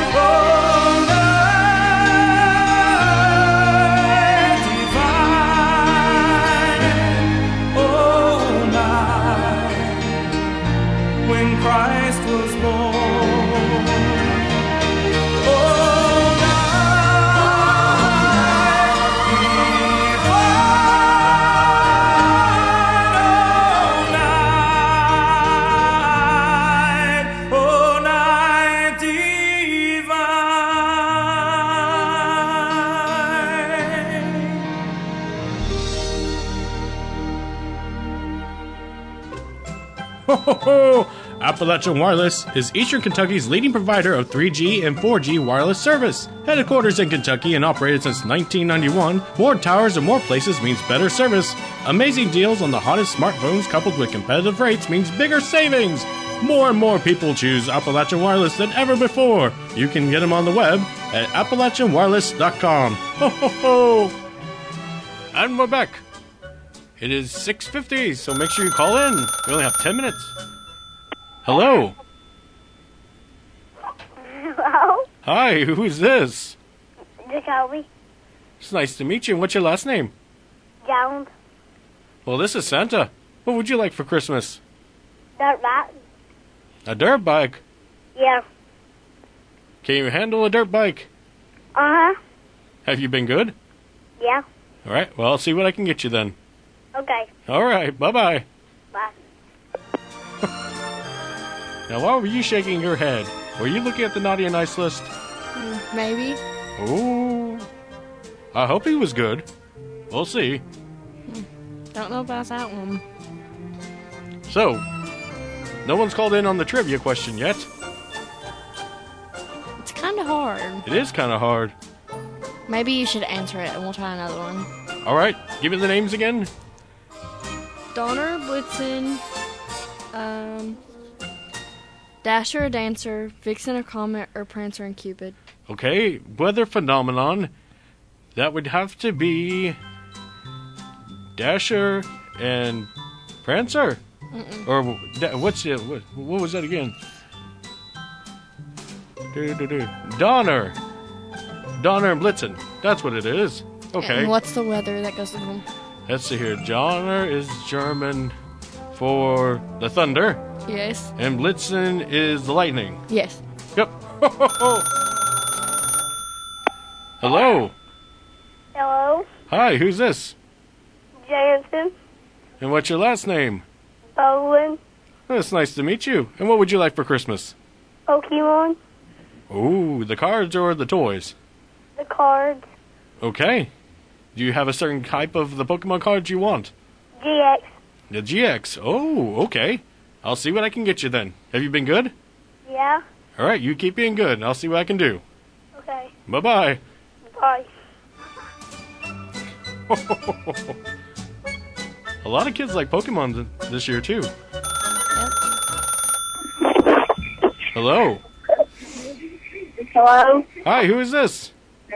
[SPEAKER 17] When Christ was born, oh, night divine, oh, night, oh, night divine.
[SPEAKER 4] Ho, ho, ho! Appalachian Wireless is Eastern Kentucky's leading provider of three G and four G wireless service. Headquarters in Kentucky and operated since nineteen ninety-one, more towers and more places means better service. Amazing deals on the hottest smartphones coupled with competitive rates means bigger savings. More and more people choose Appalachian Wireless than ever before. You can get them on the web at appalachian wireless dot com. Ho, ho, ho! And we're back. It is six fifty, so make sure you call in. We only have ten minutes. Hello.
[SPEAKER 6] Hello?
[SPEAKER 4] Hi, who is this?
[SPEAKER 6] Jacoby
[SPEAKER 4] It's nice to meet you. And what's your last name?
[SPEAKER 6] Jones.
[SPEAKER 4] Well, this is Santa. What would you like for Christmas?
[SPEAKER 6] Dirt bike.
[SPEAKER 4] A dirt bike?
[SPEAKER 6] Yeah.
[SPEAKER 4] Can you handle a dirt bike?
[SPEAKER 6] Uh-huh.
[SPEAKER 4] Have you been good?
[SPEAKER 6] Yeah.
[SPEAKER 4] All right, well, I'll see what I can get you then.
[SPEAKER 6] Okay.
[SPEAKER 4] All right, bye-bye.
[SPEAKER 6] Bye.
[SPEAKER 4] Now, why were you shaking your head? Were you looking at the naughty and nice list?
[SPEAKER 5] Mm, maybe.
[SPEAKER 4] Ooh. I hope he was good. We'll see.
[SPEAKER 5] Don't know about that one.
[SPEAKER 4] So, no one's called in on the trivia question yet.
[SPEAKER 5] It's kind of hard.
[SPEAKER 4] It is kind of hard.
[SPEAKER 5] Maybe you should answer it and we'll try another one.
[SPEAKER 4] All right, give me the names again.
[SPEAKER 5] Donner, Blitzen, um, Dasher, Dancer, Vixen, or Comet, or Prancer and Cupid.
[SPEAKER 4] Okay, weather phenomenon. That would have to be Dasher and Prancer.
[SPEAKER 5] Mm-mm.
[SPEAKER 4] Or da- what's it? What, what was that again? Do-do-do. Donner. Donner and Blitzen. That's what it is. Okay.
[SPEAKER 5] And what's the weather that goes with them?
[SPEAKER 4] Let's see here. Donner is German for the thunder.
[SPEAKER 5] Yes.
[SPEAKER 4] And Blitzen is the lightning.
[SPEAKER 5] Yes.
[SPEAKER 4] Yep. Hello.
[SPEAKER 6] Hello,
[SPEAKER 4] Hi, who's this?
[SPEAKER 6] Jansen,
[SPEAKER 4] And what's your last name?
[SPEAKER 6] Owen,
[SPEAKER 4] Oh, it's nice to meet you. And what would you like for Christmas?
[SPEAKER 6] Pokemon,
[SPEAKER 4] Ooh, the cards or the toys?
[SPEAKER 6] the cards,
[SPEAKER 4] Okay. Do you have a certain type of the Pokemon cards you want?
[SPEAKER 6] G X.
[SPEAKER 4] The G X. Oh, okay. I'll see what I can get you then. Have you been good?
[SPEAKER 6] Yeah.
[SPEAKER 4] All right, you keep being good, and I'll see what I can do.
[SPEAKER 6] Okay.
[SPEAKER 4] Bye-bye.
[SPEAKER 6] Bye.
[SPEAKER 4] A lot of kids like Pokemon th- this year, too. Hello.
[SPEAKER 6] Hello.
[SPEAKER 4] Hi, who is this?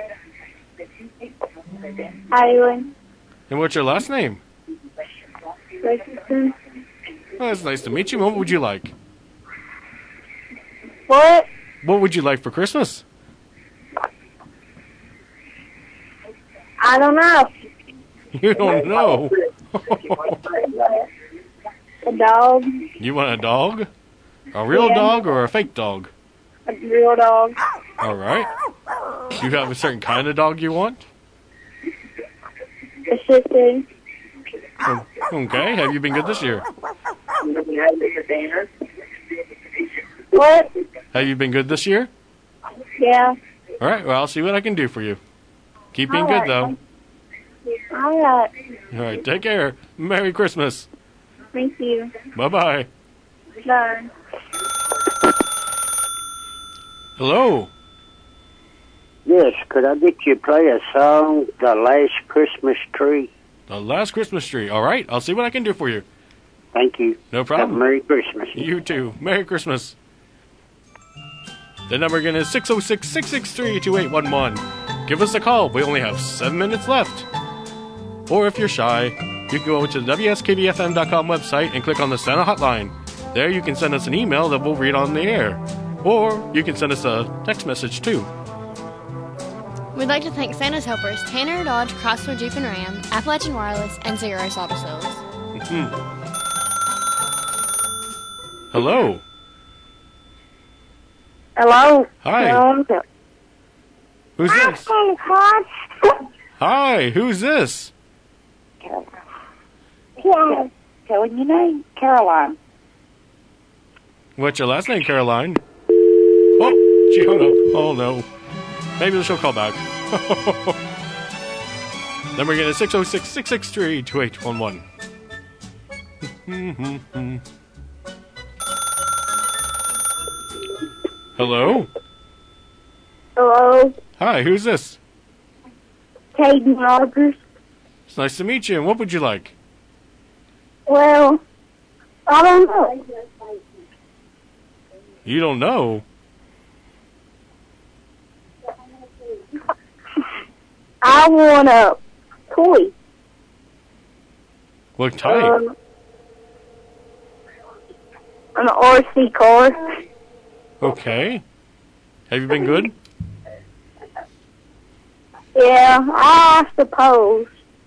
[SPEAKER 6] How you doing?
[SPEAKER 4] And what's your last name?
[SPEAKER 6] Richardson.
[SPEAKER 4] Oh, it's nice to meet you. What would you like?
[SPEAKER 6] What?
[SPEAKER 4] What would you like for Christmas?
[SPEAKER 6] I don't know.
[SPEAKER 4] You don't know.
[SPEAKER 6] A dog.
[SPEAKER 4] You want a dog? A real
[SPEAKER 6] Yeah.
[SPEAKER 4] dog or a fake dog?
[SPEAKER 6] A real dog.
[SPEAKER 4] All right. Do you have a certain kind of dog you want?
[SPEAKER 6] A Shih Tzu.
[SPEAKER 4] Oh, okay. Have you been good this year?
[SPEAKER 6] What?
[SPEAKER 4] Have you been good this year?
[SPEAKER 6] Yeah.
[SPEAKER 4] All right. Well, I'll see what I can do for you. Keep being good, though.
[SPEAKER 6] All right.
[SPEAKER 4] All right. Take care. Merry Christmas.
[SPEAKER 6] Thank you.
[SPEAKER 4] Bye-bye.
[SPEAKER 6] Bye.
[SPEAKER 4] Hello.
[SPEAKER 18] Yes, could I get you to play a song, The Last Christmas Tree?
[SPEAKER 4] The Last Christmas Tree. All right. I'll see what I can do for you.
[SPEAKER 18] Thank you.
[SPEAKER 4] No problem.
[SPEAKER 18] Have a Merry Christmas.
[SPEAKER 4] You too. Merry Christmas. The number again is six oh six, six six three, two eight one one. Give us a call. We only have seven minutes left. Or if you're shy, you can go to the W S K D F M dot com website and click on the Santa Hotline. There you can send us an email that we'll read on the air. Or you can send us a text message too.
[SPEAKER 5] We'd like to thank Santa's helpers Tanner Dodge, Crossroad Jeep and Ram, Appalachian Wireless, and Zero Auto Sales.
[SPEAKER 4] Mhm. Hello.
[SPEAKER 6] Hello.
[SPEAKER 4] Hi.
[SPEAKER 6] Hello.
[SPEAKER 4] Who's this? Hi. Who's this?
[SPEAKER 6] Yeah. Telling your name, Caroline.
[SPEAKER 4] What's your last name, Caroline? Oh, she hung up. Oh, no. Maybe she'll call back. Number again is six oh six, six six three, two eight one one. Hello?
[SPEAKER 6] Hello.
[SPEAKER 4] Hi, who's this?
[SPEAKER 6] Caden Rogers.
[SPEAKER 4] It's nice to meet you. And what would you like?
[SPEAKER 6] Well, I don't know.
[SPEAKER 4] You don't know?
[SPEAKER 6] I want a toy.
[SPEAKER 4] What type?
[SPEAKER 6] Um, an R C car.
[SPEAKER 4] Okay. Have you been good?
[SPEAKER 6] Yeah, I suppose.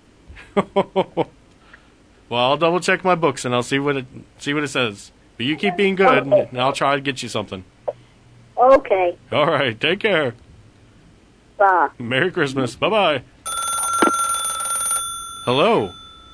[SPEAKER 4] Well, I'll double check my books and I'll see what it see what it says. But you keep being good, and I'll try to get you something.
[SPEAKER 6] Okay.
[SPEAKER 4] All right, take care.
[SPEAKER 6] Bye.
[SPEAKER 4] Merry Christmas. Bye bye. Hello.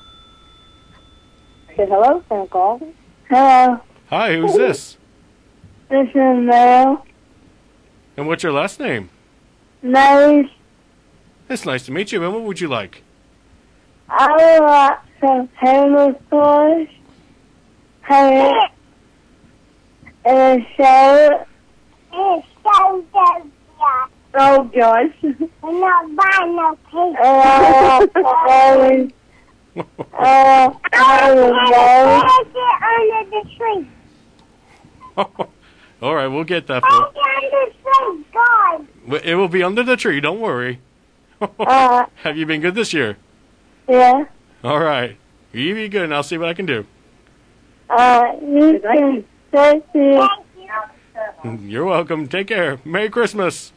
[SPEAKER 6] Say hello, Santa Claus. Hello.
[SPEAKER 4] Hi, who's this?
[SPEAKER 6] This is Mel.
[SPEAKER 4] And what's your last name?
[SPEAKER 6] Nice.
[SPEAKER 4] It's nice to meet you. And what would you like?
[SPEAKER 6] I would like some Christmas toys. Hey. And a show. And a show, yeah. Oh, gosh. I'm not buying no cake. Uh, and, uh, I don't know. Under the tree.
[SPEAKER 4] All right, we'll get that. For
[SPEAKER 6] Under the tree, God.
[SPEAKER 4] it will be under the tree. Don't worry.
[SPEAKER 6] Uh,
[SPEAKER 4] Have you been good this year?
[SPEAKER 6] yeah.
[SPEAKER 4] All right. You be good, and I'll see what I can do.
[SPEAKER 6] Uh, you can thank you.
[SPEAKER 4] You're welcome. Take care. Merry Christmas.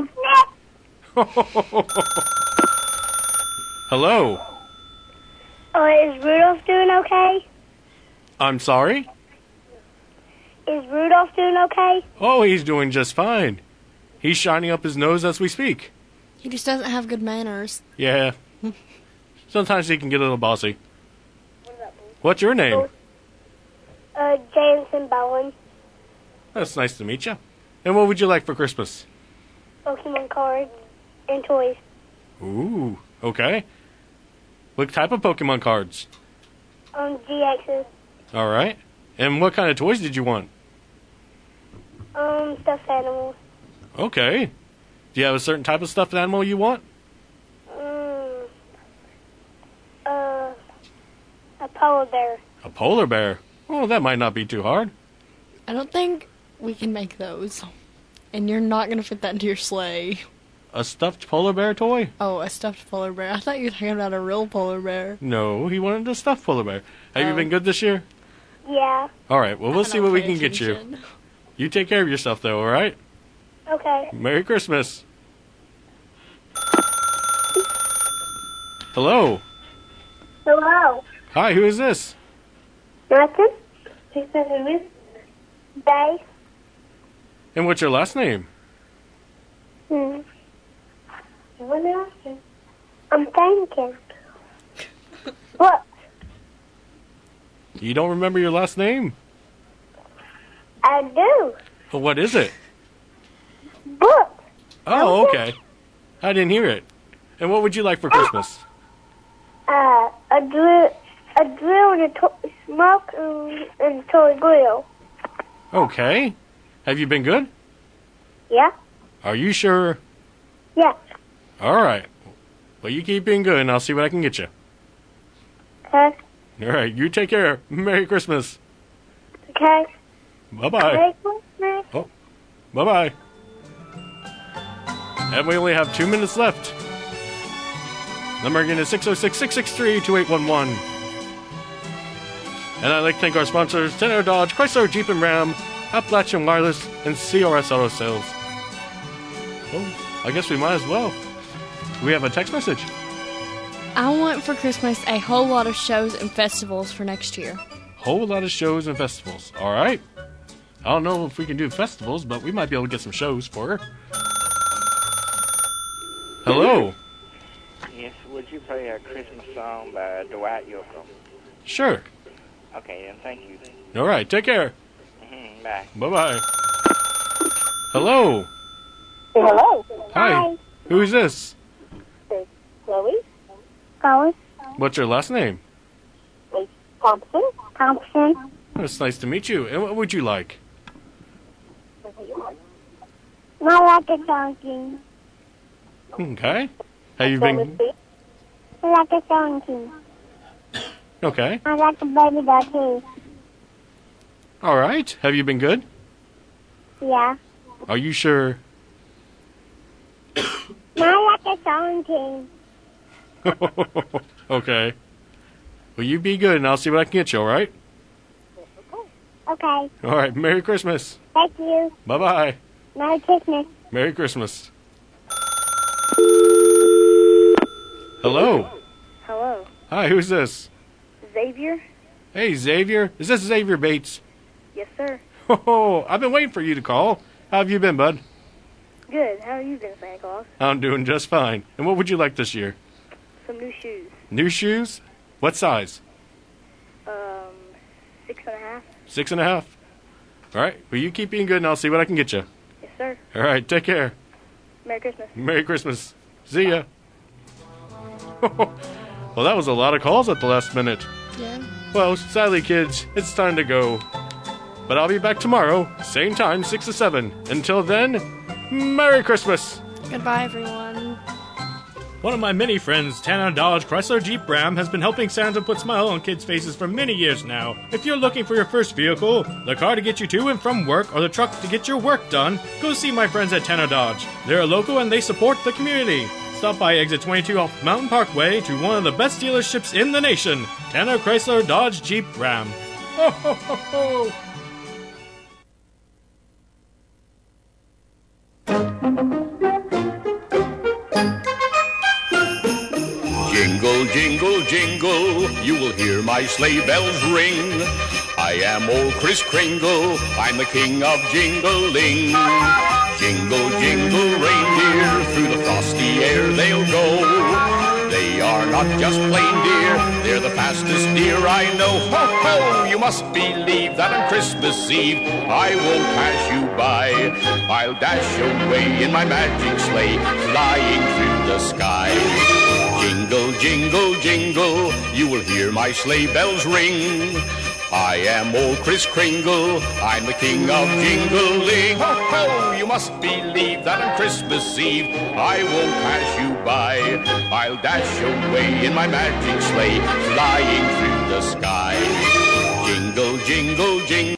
[SPEAKER 6] Hello.
[SPEAKER 4] Hello.
[SPEAKER 6] Oh, is Rudolph doing okay?
[SPEAKER 4] I'm sorry?
[SPEAKER 6] Is Rudolph doing okay?
[SPEAKER 4] Oh, he's doing just fine. He's shining up his nose as we speak.
[SPEAKER 5] He just doesn't have good manners.
[SPEAKER 4] Yeah. Sometimes he can get a little bossy. What's your name?
[SPEAKER 6] Uh, Jameson Bowen.
[SPEAKER 4] That's nice to meet you. And what would you like for Christmas?
[SPEAKER 6] Pokemon cards and toys.
[SPEAKER 4] Ooh, okay. What type of Pokemon cards?
[SPEAKER 6] Um, G Xs.
[SPEAKER 4] All right. And what kind of toys did you want?
[SPEAKER 6] Um, stuffed animals.
[SPEAKER 4] Okay. Do you have a certain type of stuffed animal you want?
[SPEAKER 6] Um, uh, a polar bear.
[SPEAKER 4] A polar bear? Oh, that might not be too hard.
[SPEAKER 5] I don't think we can make those. And you're not going to fit that into your sleigh.
[SPEAKER 4] A stuffed polar bear toy?
[SPEAKER 5] Oh, a stuffed polar bear. I thought you were talking about a real polar bear.
[SPEAKER 4] No, he wanted a stuffed polar bear. Have you
[SPEAKER 5] Oh.
[SPEAKER 4] been good this year?
[SPEAKER 6] Yeah.
[SPEAKER 4] All right, well, we'll
[SPEAKER 5] I
[SPEAKER 4] see
[SPEAKER 5] don't
[SPEAKER 4] what we
[SPEAKER 5] pay
[SPEAKER 4] can get you.
[SPEAKER 5] attention.
[SPEAKER 4] You take care of yourself, though, all right?
[SPEAKER 6] Okay.
[SPEAKER 4] Merry Christmas. Hello.
[SPEAKER 6] Hello.
[SPEAKER 4] Hi, who is this?
[SPEAKER 6] Nothing. He said who is? They.
[SPEAKER 4] And what's your last name?
[SPEAKER 6] Hmm. What else? I'm thinking. What?
[SPEAKER 4] You don't remember your last name?
[SPEAKER 6] I do.
[SPEAKER 4] Well, what is it?
[SPEAKER 6] Book.
[SPEAKER 4] Oh, okay. I didn't hear it. And what would you like for Christmas?
[SPEAKER 6] Uh, a drill, a drill and a to- smoke and, and a toy grill.
[SPEAKER 4] Okay. Have you been good?
[SPEAKER 6] Yeah.
[SPEAKER 4] Are you sure?
[SPEAKER 6] Yeah.
[SPEAKER 4] All right. Well, you keep being good, and I'll see what I can get you.
[SPEAKER 6] Okay.
[SPEAKER 4] All right. You take care. Merry Christmas.
[SPEAKER 6] Okay.
[SPEAKER 4] Bye-bye.
[SPEAKER 6] Merry Christmas.
[SPEAKER 4] Oh, bye-bye. And we only have two minutes left. Number again is six oh six, six six three, two eight one one. And I'd like to thank our sponsors, Tenor Dodge, Chrysler, Jeep and Ram, Appalachian Wireless, and C R S Auto Sales. Oh, I guess we might as well. We have a text message.
[SPEAKER 5] I want for Christmas a whole lot of shows and festivals for next year.
[SPEAKER 4] Whole lot of shows and festivals. All right. I don't know if we can do festivals, but we might be able to get some shows for her. Hello.
[SPEAKER 19] Yes, would you play a Christmas song by Dwight Yoakam?
[SPEAKER 4] Sure.
[SPEAKER 19] Okay, then thank you.
[SPEAKER 4] All right. Take care.
[SPEAKER 19] Mm-hmm, bye.
[SPEAKER 4] Bye-bye. Hello.
[SPEAKER 6] Hello.
[SPEAKER 4] Hi. Who's this?
[SPEAKER 6] Chloe. Chloe.
[SPEAKER 4] What's your last name?
[SPEAKER 6] Thompson. Thompson.
[SPEAKER 4] It's nice to meet you. And what would you like?
[SPEAKER 6] I like a donkey.
[SPEAKER 4] Okay. Have you been...
[SPEAKER 6] I like a donkey.
[SPEAKER 4] Okay.
[SPEAKER 6] I like a baby doll too.
[SPEAKER 4] All right. Have you been good?
[SPEAKER 6] Yeah.
[SPEAKER 4] Are you sure?
[SPEAKER 6] I like a donkey.
[SPEAKER 4] Okay. Well, you be good, and I'll see what I can get you, all right?
[SPEAKER 6] Okay.
[SPEAKER 4] All right. Merry Christmas.
[SPEAKER 6] Thank you.
[SPEAKER 4] Bye-bye.
[SPEAKER 6] Merry Christmas.
[SPEAKER 4] Merry Christmas. Hello.
[SPEAKER 20] Hello.
[SPEAKER 4] Hi, who's this?
[SPEAKER 20] Xavier?
[SPEAKER 4] Hey, Xavier. Is this Xavier Bates?
[SPEAKER 20] Yes, sir.
[SPEAKER 4] Oh, I've been waiting for you to call. How have you been, bud?
[SPEAKER 20] Good. How are you doing, Santa Claus?
[SPEAKER 4] I'm doing just fine. And what would you like this year?
[SPEAKER 20] Some new shoes.
[SPEAKER 4] New shoes? What size?
[SPEAKER 20] Um, six and a half.
[SPEAKER 4] Six and a half? All right. Well, you keep being good, and I'll see what I can get you.
[SPEAKER 20] Yes, sir.
[SPEAKER 4] All right. Take care.
[SPEAKER 20] Merry Christmas.
[SPEAKER 4] Merry Christmas. See ya. Well, that was a lot of calls at the last minute.
[SPEAKER 5] Yeah.
[SPEAKER 4] Well, sadly, kids, it's time to go. But I'll be back tomorrow, same time, six to seven. Until then, Merry Christmas.
[SPEAKER 5] Goodbye, everyone.
[SPEAKER 4] One of my many friends, Tana Dodge Chrysler Jeep Ram, has been helping Santa put smile on kids' faces for many years now. If you're looking for your first vehicle, the car to get you to and from work, or the truck to get your work done, go see my friends at Tana Dodge. They're local and they support the community. Stop by exit twenty-two off Mountain Parkway to one of the best dealerships in the nation, Tana Chrysler Dodge Jeep Ram. Ho, ho, ho, ho.
[SPEAKER 3] Jingle, jingle, jingle, you will hear my sleigh bells ring. I am old Kris Kringle, I'm the king of jingling. Jingle, jingle, reindeer, through the frosty air they'll go. They are not just plain deer, they're the fastest deer I know. Ho, ho, you must believe that on Christmas Eve I won't pass you by. I'll dash away in my magic sleigh, flying through the sky. Jingle, jingle, jingle, you will hear my sleigh bells ring. I am old Kris Kringle, I'm the king of jingling. Ho, ho, you must believe that on Christmas Eve I won't pass you by. I'll dash away in my magic sleigh, flying through the sky. Jingle, jingle, jingle.